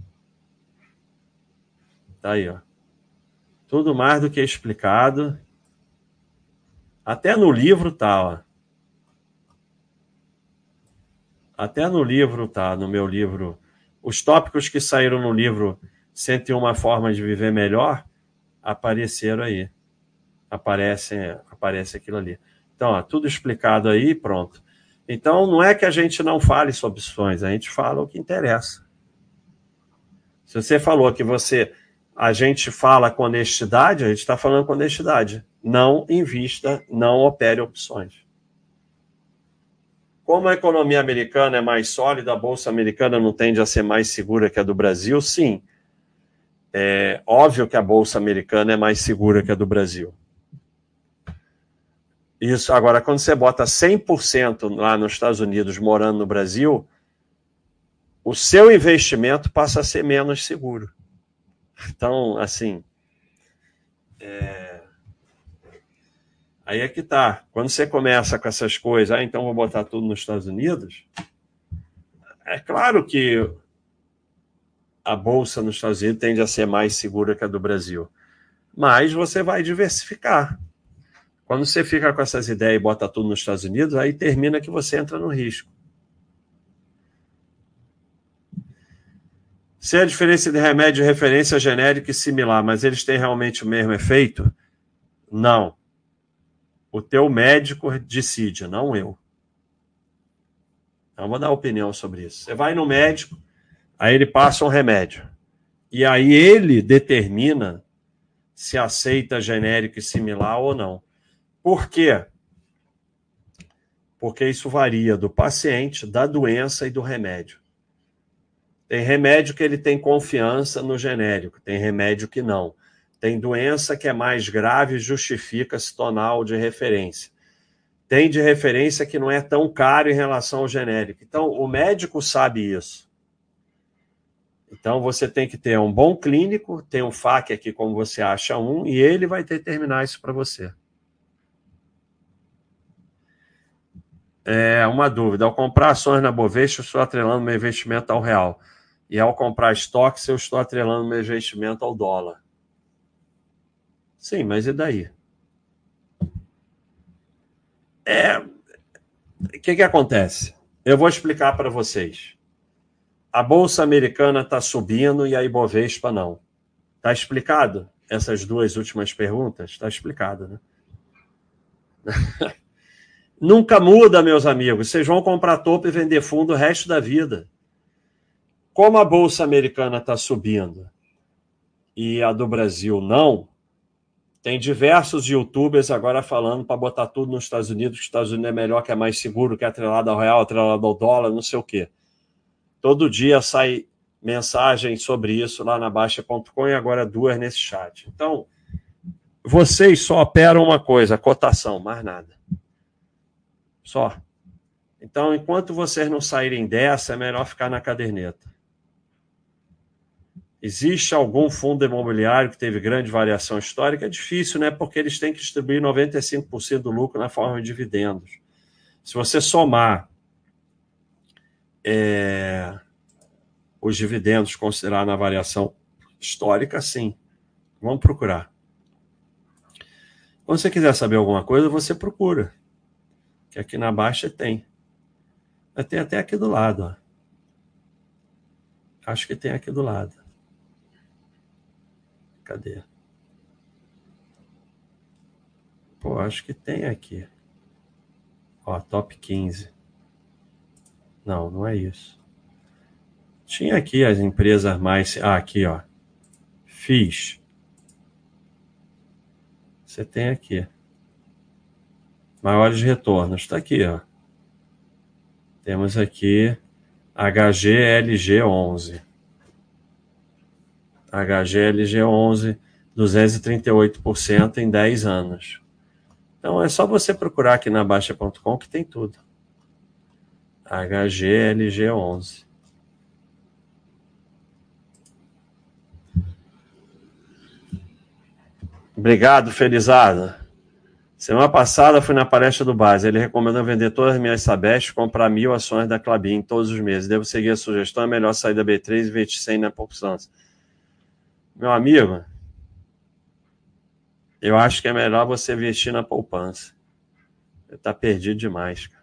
Tá aí, ó. Tudo mais do que explicado. Até no livro tá, ó. Até no livro tá, no meu livro. Os tópicos que saíram no livro cento e uma Formas de Viver Melhor apareceram aí. Aparece, aparece aquilo ali. Então, ó, tudo explicado aí, pronto. Então, não é que a gente não fale sobre sonhos, a gente fala o que interessa. Se você falou que você, a gente fala com honestidade, a gente está falando com honestidade. Não invista, não opere opções. Como a economia americana é mais sólida, a bolsa americana não tende a ser mais segura que a do Brasil? Sim. É óbvio que a bolsa americana é mais segura que a do Brasil. Isso. Agora, quando você bota cem por cento lá nos Estados Unidos morando no Brasil, o seu investimento passa a ser menos seguro. Então, assim, é... aí é que tá. Quando você começa com essas coisas, ah, então vou botar tudo nos Estados Unidos, é claro que a bolsa nos Estados Unidos tende a ser mais segura que a do Brasil, mas você vai diversificar. Quando você fica com essas ideias e bota tudo nos Estados Unidos, aí termina que você entra no risco. Se a diferença de remédio e referência genérica e similar, mas eles têm realmente o mesmo efeito? Não. O teu médico decide, não eu. Então, vou dar opinião sobre isso. Você vai no médico, aí ele passa um remédio. E aí ele determina se aceita genérico e similar ou não. Por quê? Porque isso varia do paciente, da doença e do remédio. Tem remédio que ele tem confiança no genérico, tem remédio que não. Tem doença que é mais grave e justifica-se tonal de referência. Tem de referência que não é tão caro em relação ao genérico. Então, o médico sabe isso. Então, você tem que ter um bom clínico, tem um F A Q aqui como você acha um, e ele vai determinar isso para você. É uma dúvida. Ao comprar ações na Bovespa, eu estou atrelando meu investimento ao real. E ao comprar estoques, eu estou atrelando meu investimento ao dólar. Sim, mas e daí? É... O que que acontece? Eu vou explicar para vocês. A Bolsa Americana está subindo e a Ibovespa não. Está explicado? Essas duas últimas perguntas? Está explicado, né? Nunca muda, meus amigos. Vocês vão comprar topo e vender fundo o resto da vida. Como a Bolsa Americana está subindo e a do Brasil não, tem diversos youtubers agora falando para botar tudo nos Estados Unidos, que os Estados Unidos é melhor, que é mais seguro, que é atrelado ao real, atrelado ao dólar, não sei o quê. Todo dia sai mensagem sobre isso lá na Baixa ponto com e agora duas nesse chat. Então, vocês só operam uma coisa, a cotação, mais nada. Só. Então, enquanto vocês não saírem dessa, é melhor ficar na caderneta. Existe algum fundo imobiliário que teve grande variação histórica? É difícil, né? Porque eles têm que distribuir noventa e cinco por cento do lucro na forma de dividendos. Se você somar é, os dividendos, considerar na variação histórica, sim. Vamos procurar. Quando você quiser saber alguma coisa, você procura. Que aqui na Baixa tem. Tem até aqui do lado. Ó. Acho que tem aqui do lado. Cadê? Pô, acho que tem aqui. Ó, top quinze. Não, não é isso. Tinha aqui as empresas mais... Ah, aqui, ó. Fiz. Você tem aqui. Maiores retornos. Está aqui, ó. Temos aqui H G L G onze. H G L G onze, duzentos e trinta e oito por cento em dez anos. Então é só você procurar aqui na Baixa ponto com que tem tudo. H G L G onze. Obrigado, Felizardo. Semana passada fui na palestra do Base. Ele recomendou vender todas as minhas Sabesp, comprar mil ações da Klabin todos os meses. Devo seguir a sugestão, é melhor sair da B três e investir cem na poupança. Meu amigo, eu acho que é melhor você investir na poupança. Você está perdido demais, cara.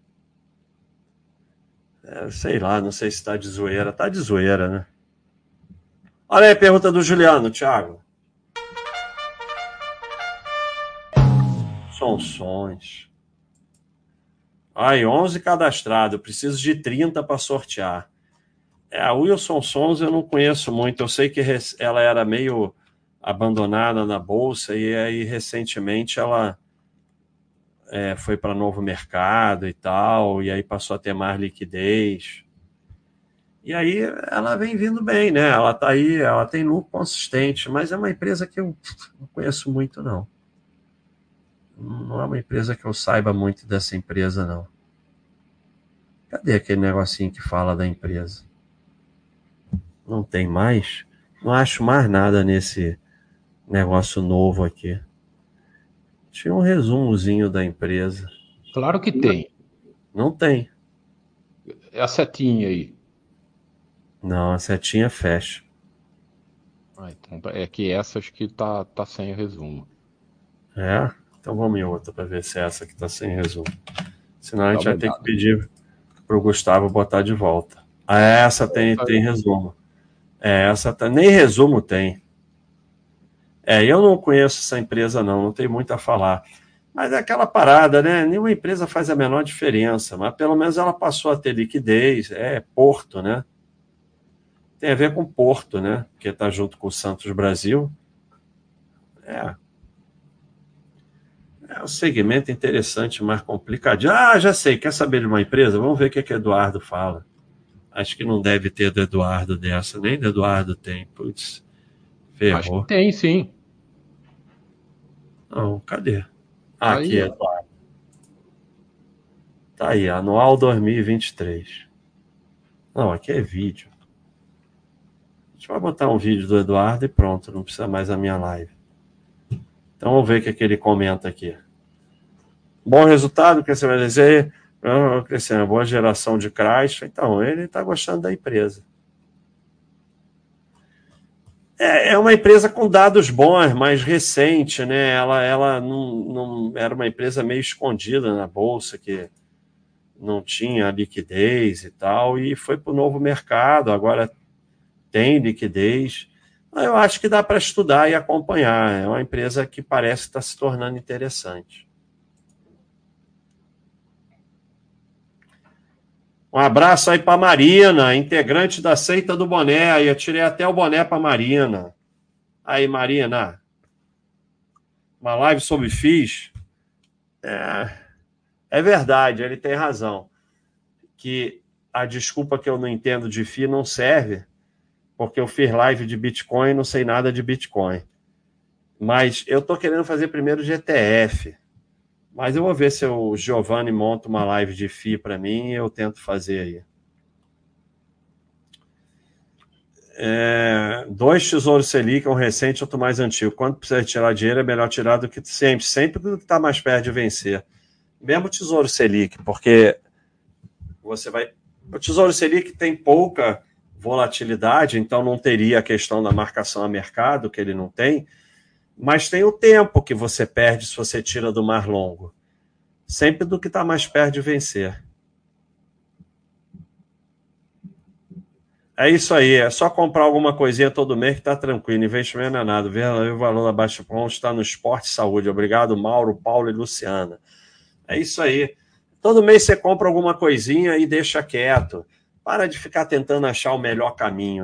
É, sei lá, não sei se está de zoeira. Está de zoeira, né? Olha aí a pergunta do Juliano, Thiago. Sonsões. Aí, onze cadastrado. Preciso de trinta para sortear. É, a Wilson Sons eu não conheço muito. Eu sei que ela era meio abandonada na bolsa e aí recentemente ela é, foi para novo mercado e tal, e aí passou a ter mais liquidez. E aí ela vem vindo bem, né? Ela tá aí, ela tem lucro consistente, mas é uma empresa que eu não conheço muito, não. Não é uma empresa que eu saiba muito dessa empresa, não. Cadê aquele negocinho que fala da empresa? Não tem mais? Não acho mais nada nesse negócio novo aqui. Tinha um resumozinho da empresa. Claro que tem. Não tem. É a setinha aí. Não, a setinha fecha. Ah, então é que essa acho que tá, tá sem resumo. É? Então vamos em outra para ver se é essa que tá sem resumo. Senão a Dá gente uma vai ter que olhada. pedir pro Gustavo botar de volta. Ah, essa tem, tem resumo. É, essa tá, nem resumo tem. É, eu não conheço essa empresa não, não tem muito a falar. Mas é aquela parada, né? Nenhuma empresa faz a menor diferença, mas pelo menos ela passou a ter liquidez, é Porto, né? Tem a ver com Porto, né? Porque está junto com o Santos Brasil. É. É um segmento interessante, mais complicado. Ah, já sei. Quer saber de uma empresa? Vamos ver o que, é que o Eduardo fala. Acho que não deve ter do Eduardo dessa. Nem do Eduardo tem. Putz, Acho que ferrou. tem, sim. Não, cadê? Ah, aqui, Aí, ó. Eduardo. Tá aí, anual dois mil e vinte e três. Não, aqui é vídeo. A gente vai botar um vídeo do Eduardo e pronto. Não precisa mais a minha live. Então vamos ver o que, é que ele comenta aqui. Bom resultado, que você vai dizer, crescendo, boa geração de caixa. Então, ele está gostando da empresa. É, é uma empresa com dados bons, mais recente, né? Ela, ela não, não era uma empresa meio escondida na bolsa, que não tinha liquidez e tal, e foi para o novo mercado, agora tem liquidez. Eu acho que dá para estudar e acompanhar. É uma empresa que parece estar se tornando interessante. Um abraço aí para Marina, integrante da Seita do Boné. Aí eu tirei até o boné para Marina. Aí, Marina, uma live sobre F I Is. É, é verdade, ele tem razão. Que a desculpa que eu não entendo de F I não serve, porque eu fiz live de Bitcoin e não sei nada de Bitcoin. Mas eu estou querendo fazer primeiro G T F. Mas eu vou ver se o Giovanni monta uma live de F I para mim e eu tento fazer aí. É, dois tesouros Selic, um recente, outro mais antigo. Quando precisa tirar dinheiro, é melhor tirar do que sempre. Sempre do que está mais perto de vencer. Mesmo tesouro Selic, porque você vai... O tesouro Selic tem pouca volatilidade, então não teria a questão da marcação a mercado, que ele não tem, mas tem o tempo que você perde se você tira do mar longo. Sempre do que está mais perto de vencer. É isso aí, é só comprar alguma coisinha todo mês que tá tranquilo, investimento não é nada, o valor da Baixa Ponte está no esporte e saúde. Obrigado, Mauro, Paulo e Luciana. É isso aí. Todo mês você compra alguma coisinha e deixa quieto. Para de ficar tentando achar o melhor caminho.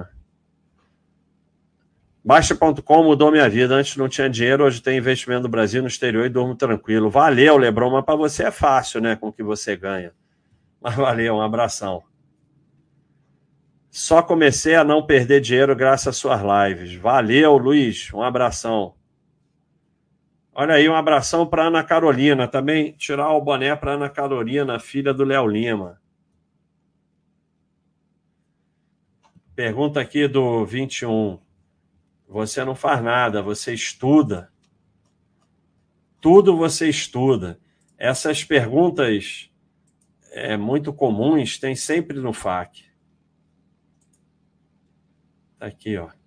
Baixa ponto com mudou minha vida. Antes não tinha dinheiro, hoje tem investimento no Brasil, no exterior e durmo tranquilo. Valeu, Lebron, mas para você é fácil, né, com o que você ganha. Mas valeu, um abração. Só comecei a não perder dinheiro graças às suas lives. Valeu, Luiz. Um abração. Olha aí, um abração para Ana Carolina. Também tirar o boné para Ana Carolina, filha do Léo Lima. Pergunta aqui do vinte e um. Você não faz nada, você estuda. tudo você estuda. Essas perguntas é, muito comuns tem sempre no F A Q. Tá aqui, ó.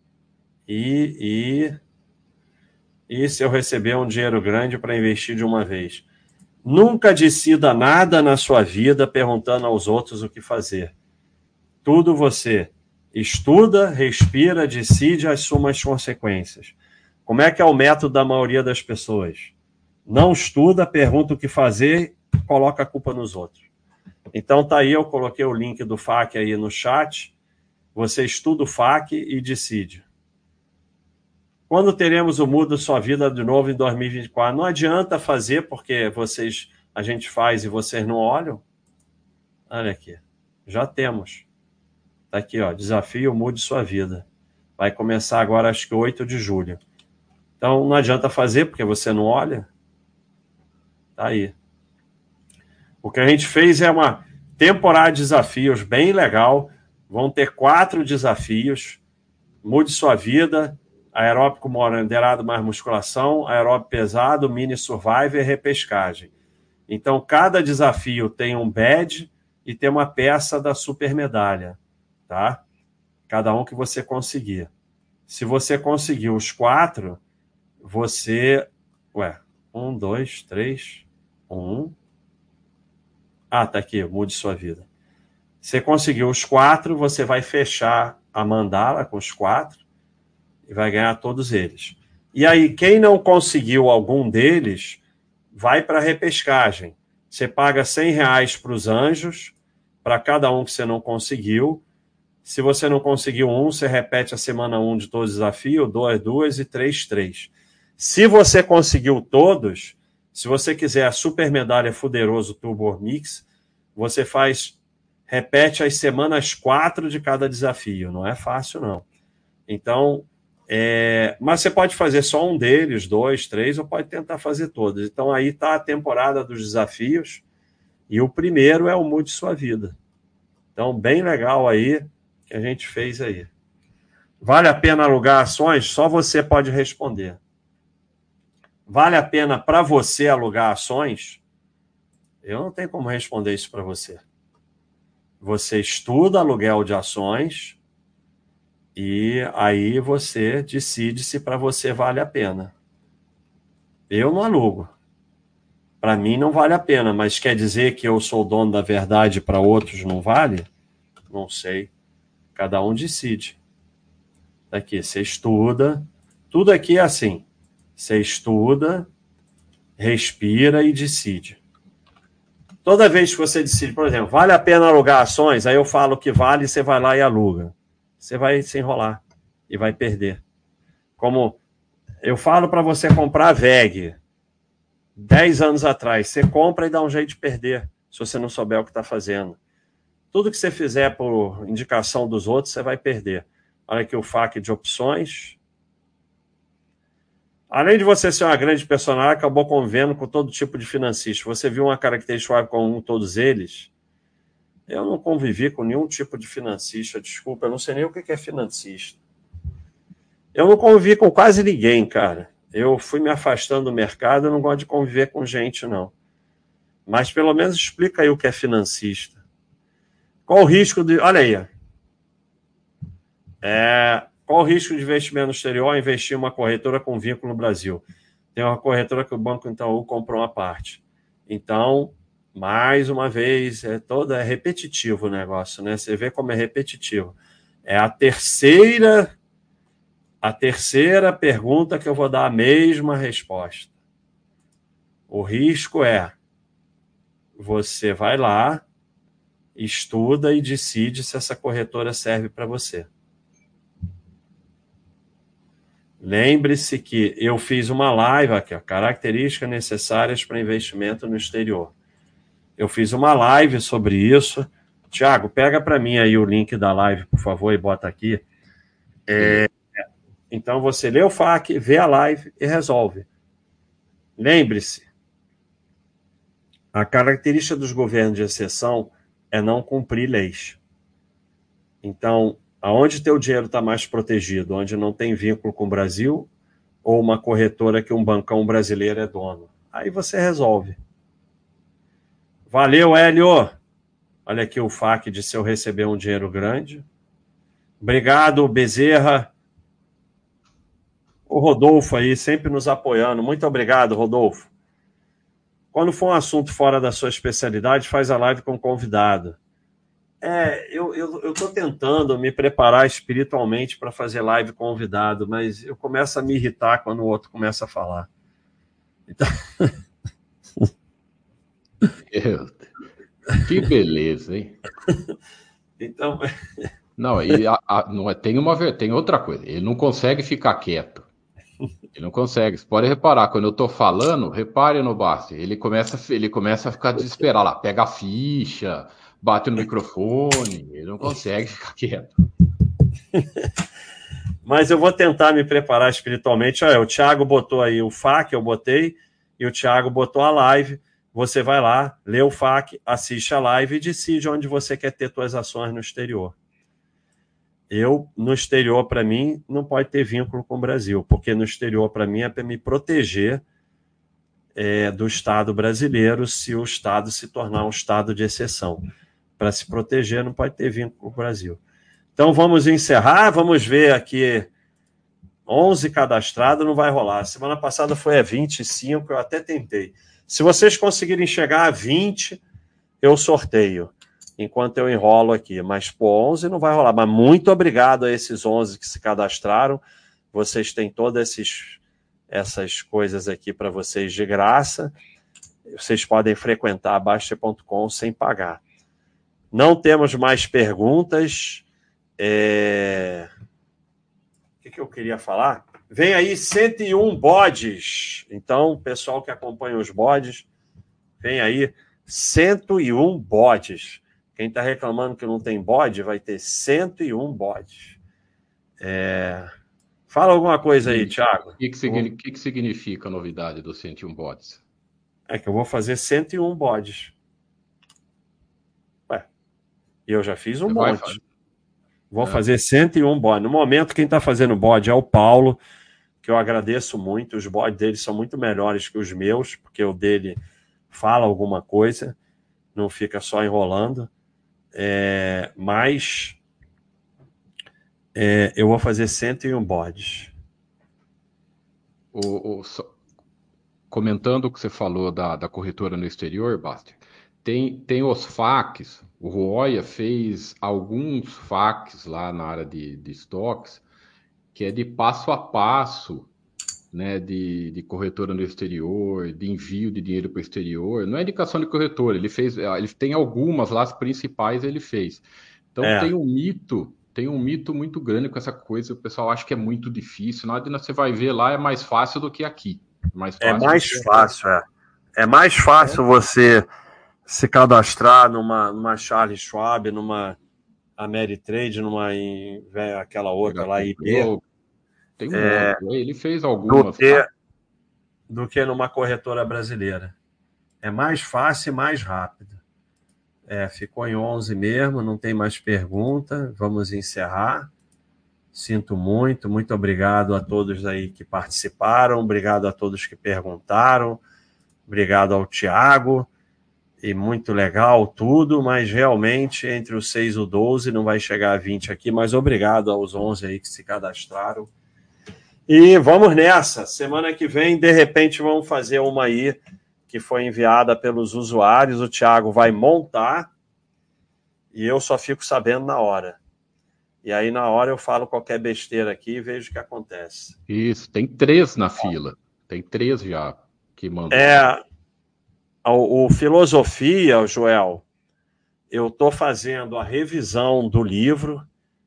E, e, e se eu receber um dinheiro grande para investir de uma vez? Nunca decida nada na sua vida perguntando aos outros o que fazer. Tudo você estuda, respira, decide, assuma as consequências. Como é que é o método da maioria das pessoas? Não estuda, pergunta o que fazer, coloca a culpa nos outros. Então tá aí, eu coloquei o link do F A Q aí no chat. Você estuda o F A Q e decide. Quando teremos o Muda Sua Vida de novo em dois mil e vinte e quatro? Não adianta fazer porque vocês, a gente faz e vocês não olham. Olha aqui, já temos. Tá aqui, ó, desafio Mude Sua Vida. Vai começar agora, acho que oito de julho. Então não adianta fazer porque você não olha. Tá aí. O que a gente fez é uma temporada de desafios bem legal. Vão ter quatro desafios. Mude Sua Vida, aeróbico moderado mais musculação, aeróbico pesado, mini survival e repescagem. Então, cada desafio tem um badge e tem uma peça da super medalha, tá? Cada um que você conseguir. Se você conseguir os quatro, você... Ué, um, dois, três, um... Ah, tá aqui, Mude Sua Vida. Você conseguiu os quatro, você vai fechar a mandala com os quatro e vai ganhar todos eles. E aí, quem não conseguiu algum deles, vai para a repescagem. Você paga cem reais para os anjos, para cada um que você não conseguiu. Se você não conseguiu um, você repete a semana um de todos os desafios, dois, duas e três, três. Se você conseguiu todos, se você quiser a super medalha Fuderoso Turbo Mix, você faz, repete as semanas quatro de cada desafio. Não é fácil, não. Então, é, mas você pode fazer só um deles, dois, três, ou pode tentar fazer todos. Então, aí está a temporada dos desafios, e o primeiro é o Mude Sua Vida. Então, bem legal aí, que a gente fez aí. Vale a pena alugar ações? Só você pode responder. Vale a pena para você alugar ações? Eu não tenho como responder isso para você. Você estuda aluguel de ações e aí você decide se para você vale a pena. Eu não alugo. Para mim não vale a pena, mas quer dizer que eu sou o dono da verdade e para outros não vale? Não sei. Cada um decide. Aqui, você estuda. Tudo aqui é assim. Você estuda, respira e decide. Toda vez que você decide, por exemplo, vale a pena alugar ações, aí eu falo que vale, você vai lá e aluga. Você vai se enrolar e vai perder. Como eu falo para você comprar V E G, dez anos atrás, você compra e dá um jeito de perder, se você não souber o que está fazendo. Tudo que você fizer por indicação dos outros, você vai perder. Olha aqui o F A Q de opções. Além de você ser uma grande personagem, acabou convivendo com todo tipo de financista. Você viu uma característica comum todos eles? Eu não convivi com nenhum tipo de financista, desculpa, eu não sei nem o que é financista. Eu não convivi com quase ninguém, cara. Eu fui me afastando do mercado, eu não gosto de conviver com gente, não. Mas pelo menos explica aí o que é financista. Qual o risco de... Olha aí. É... Qual o risco de investimento no exterior ao investir em uma corretora com vínculo no Brasil? Tem uma corretora que o Banco Itaú comprou uma parte. Então, mais uma vez, é todo é repetitivo o negócio, né? Você vê como é repetitivo. É a terceira, a terceira pergunta que eu vou dar a mesma resposta. O risco é você vai lá, estuda e decide se essa corretora serve para você. Lembre-se que eu fiz uma live aqui, ó, características necessárias para investimento no exterior. Eu fiz uma live sobre isso. Tiago, pega para mim aí o link da live, por favor, e bota aqui. É, então você lê o F A Q, vê a live e resolve. Lembre-se, a característica dos governos de exceção é não cumprir leis. Então, aonde teu dinheiro está mais protegido? Onde não tem vínculo com o Brasil ou uma corretora que um bancão brasileiro é dono? Aí você resolve. Valeu, Hélio. Olha aqui o F A Q de se eu receber um dinheiro grande. Obrigado, Bezerra. O Rodolfo aí, sempre nos apoiando. Muito obrigado, Rodolfo. Quando for um assunto fora da sua especialidade, faz a live com o convidado. É, eu eu estou tentando me preparar espiritualmente para fazer live com convidado, mas eu começo a me irritar quando o outro começa a falar. Então... Que beleza, hein? Então... Não, e a, a, não é, tem, uma, tem outra coisa. Ele não consegue ficar quieto. Ele não consegue. Você pode reparar, quando eu tô falando, repare no Basti, ele começa, ele começa a ficar desesperado lá, pega a ficha, bate no microfone, ele não consegue ficar quieto. Mas eu vou tentar me preparar espiritualmente. Olha, o Thiago botou aí o F A Q, eu botei, e o Thiago botou a live. Você vai lá, lê o F A Q, assiste a live e decide onde você quer ter suas ações no exterior. Eu, no exterior, para mim, não pode ter vínculo com o Brasil, porque no exterior, para mim, é para me proteger é, do Estado brasileiro se o Estado se tornar um Estado de exceção. Para se proteger, não pode ter vínculo com o Brasil. Então, vamos encerrar, vamos ver aqui, onze cadastrados, não vai rolar. Semana passada foi a vinte e cinco, eu até tentei. Se vocês conseguirem chegar a vinte, eu sorteio. Enquanto eu enrolo aqui, mas por onze não vai rolar. Mas muito obrigado a esses onze que se cadastraram. Vocês têm todas esses, essas coisas aqui para vocês de graça. Vocês podem frequentar Baster ponto com sem pagar. Não temos mais perguntas. É... O que, que eu queria falar? Vem aí cento e um bodes. Então, pessoal que acompanha os bodes, vem aí cento e um bodes. Quem está reclamando que não tem bode, vai ter cento e um bodes. É... Fala alguma coisa aí, Thiago. O que, que, que, que significa a novidade dos cento e um bodes? É que eu vou fazer cento e um bodes. Ué, e eu já fiz um Você monte. Vou é. fazer cento e um bodes. No momento, quem está fazendo bode é o Paulo, que eu agradeço muito. Os bodes dele são muito melhores que os meus, porque o dele fala alguma coisa, não fica só enrolando. É, mas é, eu vou fazer cento e um bodes. O, o, so, comentando o que você falou da, da corretora no exterior, Basti, tem, tem os F A Qs. O Roya fez alguns F A Qs lá na área de, de estoques, que é de passo a passo, né, de, de corretora no exterior, de envio de dinheiro para o exterior. Não é indicação de corretora, ele fez, ele tem algumas lá, as principais ele fez. Então é. tem um mito, tem um mito muito grande com essa coisa, o pessoal acha que é muito difícil. Na hora de você vai ver lá, é mais fácil do que aqui. Mais é mais fácil, é. É mais fácil é. você se cadastrar numa, numa Charles Schwab, numa Ameritrade, numa em, aquela outra lá, I B. Tem um é, monte. Ele fez algumas. Do que, do que numa corretora brasileira. É mais fácil e mais rápido. É, ficou em onze mesmo, não tem mais pergunta. Vamos encerrar. Sinto muito, muito obrigado a todos aí que participaram, obrigado a todos que perguntaram, obrigado ao Thiago, e muito legal tudo, mas realmente entre os seis e o doze não vai chegar a vinte aqui, mas obrigado aos onze aí que se cadastraram. E vamos nessa. Semana que vem, de repente, vamos fazer uma aí que foi enviada pelos usuários. O Thiago vai montar e eu só fico sabendo na hora. E aí, na hora, eu falo qualquer besteira aqui e vejo o que acontece. Isso, tem três na fila. Tem três já que mandam. É, o, o Filosofia, Joel, eu estou fazendo a revisão do livro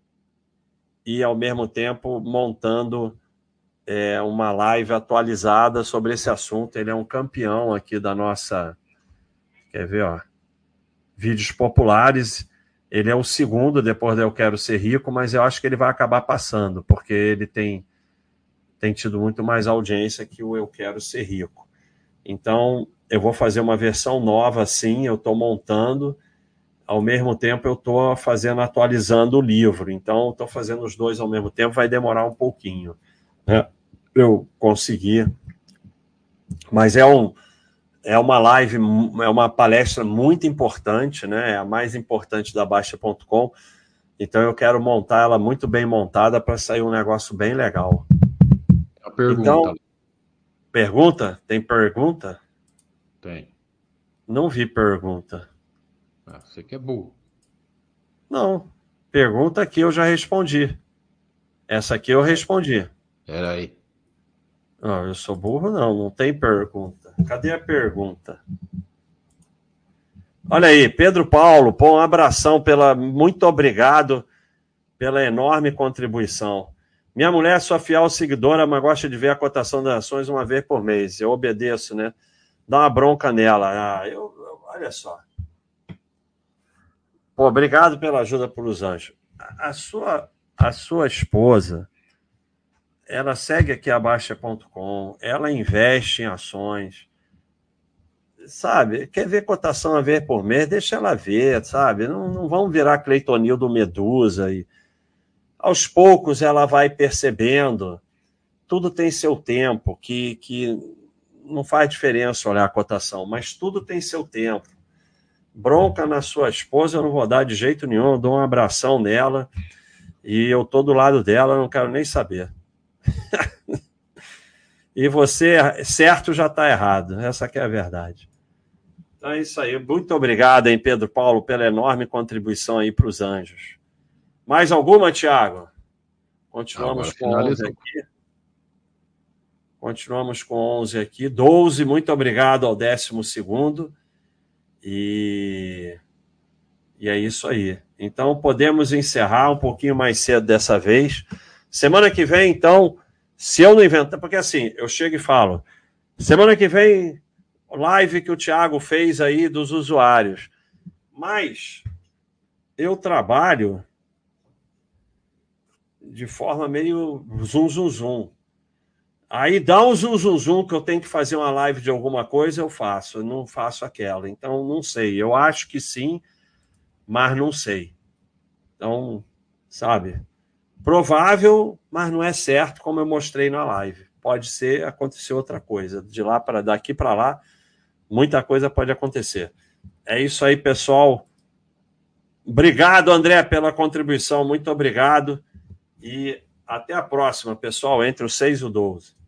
e, ao mesmo tempo, montando... É uma live atualizada sobre esse assunto. Ele é um campeão aqui da nossa... Quer ver, ó? Vídeos populares. Ele é o segundo, depois do Eu Quero Ser Rico, mas eu acho que ele vai acabar passando, porque ele tem, tem tido muito mais audiência que o Eu Quero Ser Rico. Então, eu vou fazer uma versão nova, sim, eu estou montando. Ao mesmo tempo, eu estou fazendo, atualizando o livro. Então, estou fazendo os dois ao mesmo tempo, vai demorar um pouquinho. É, eu consegui, mas é um, é uma live, é uma palestra muito importante, né? É a mais importante da Baixa ponto com. Então eu quero montar ela muito bem montada para sair um negócio bem legal. A pergunta. Então, pergunta? Tem pergunta? Tem. Não vi pergunta. Ah, você que é burro. Não. Pergunta aqui eu já respondi. Essa aqui eu respondi. Era aí. Não, eu sou burro, não. Não tem pergunta. Cadê a pergunta? Olha aí, Pedro Paulo, pô, um abração, pela, muito obrigado pela enorme contribuição. Minha mulher é sua fiel seguidora, mas gosta de ver a cotação das ações uma vez por mês. Eu obedeço, né? Dá uma bronca nela. Ah, eu, eu, olha só. Pô, obrigado pela ajuda para os anjos. A, a, sua, a sua esposa, ela segue aqui a Baixa ponto com, ela investe em ações, sabe? Quer ver cotação a ver por mês? Deixa ela ver, sabe? Não, não vão virar Cleitonildo Medusa. E aos poucos ela vai percebendo. Tudo tem seu tempo, que, que não faz diferença olhar a cotação, mas tudo tem seu tempo. Bronca na sua esposa eu não vou dar de jeito nenhum, eu dou um abração nela e eu tô do lado dela, não quero nem saber. E você, certo, já está errado. Essa que é a verdade. Então é isso aí. Muito obrigado, hein, Pedro Paulo, pela enorme contribuição aí para os anjos. Mais alguma, Tiago? Continuamos Agora com onze finalizou. aqui. Continuamos com onze aqui. doze, muito obrigado ao décimo segundo. E... e é isso aí. Então podemos encerrar um pouquinho mais cedo dessa vez. Semana que vem, então, se eu não inventar... Porque assim, eu chego e falo, semana que vem, live que o Thiago fez aí dos usuários. Mas eu trabalho de forma meio zum, zum, zum. Aí dá um zum, zum, zum que eu tenho que fazer uma live de alguma coisa, eu faço. Eu não faço aquela. Então, não sei. Eu acho que sim, mas não sei. Então, sabe... Provável, mas não é certo, como eu mostrei na live. Pode ser acontecer outra coisa. De lá para daqui para lá, muita coisa pode acontecer. É isso aí, pessoal. Obrigado, André, pela contribuição. Muito obrigado. E até a próxima, pessoal, entre o seis e o doze.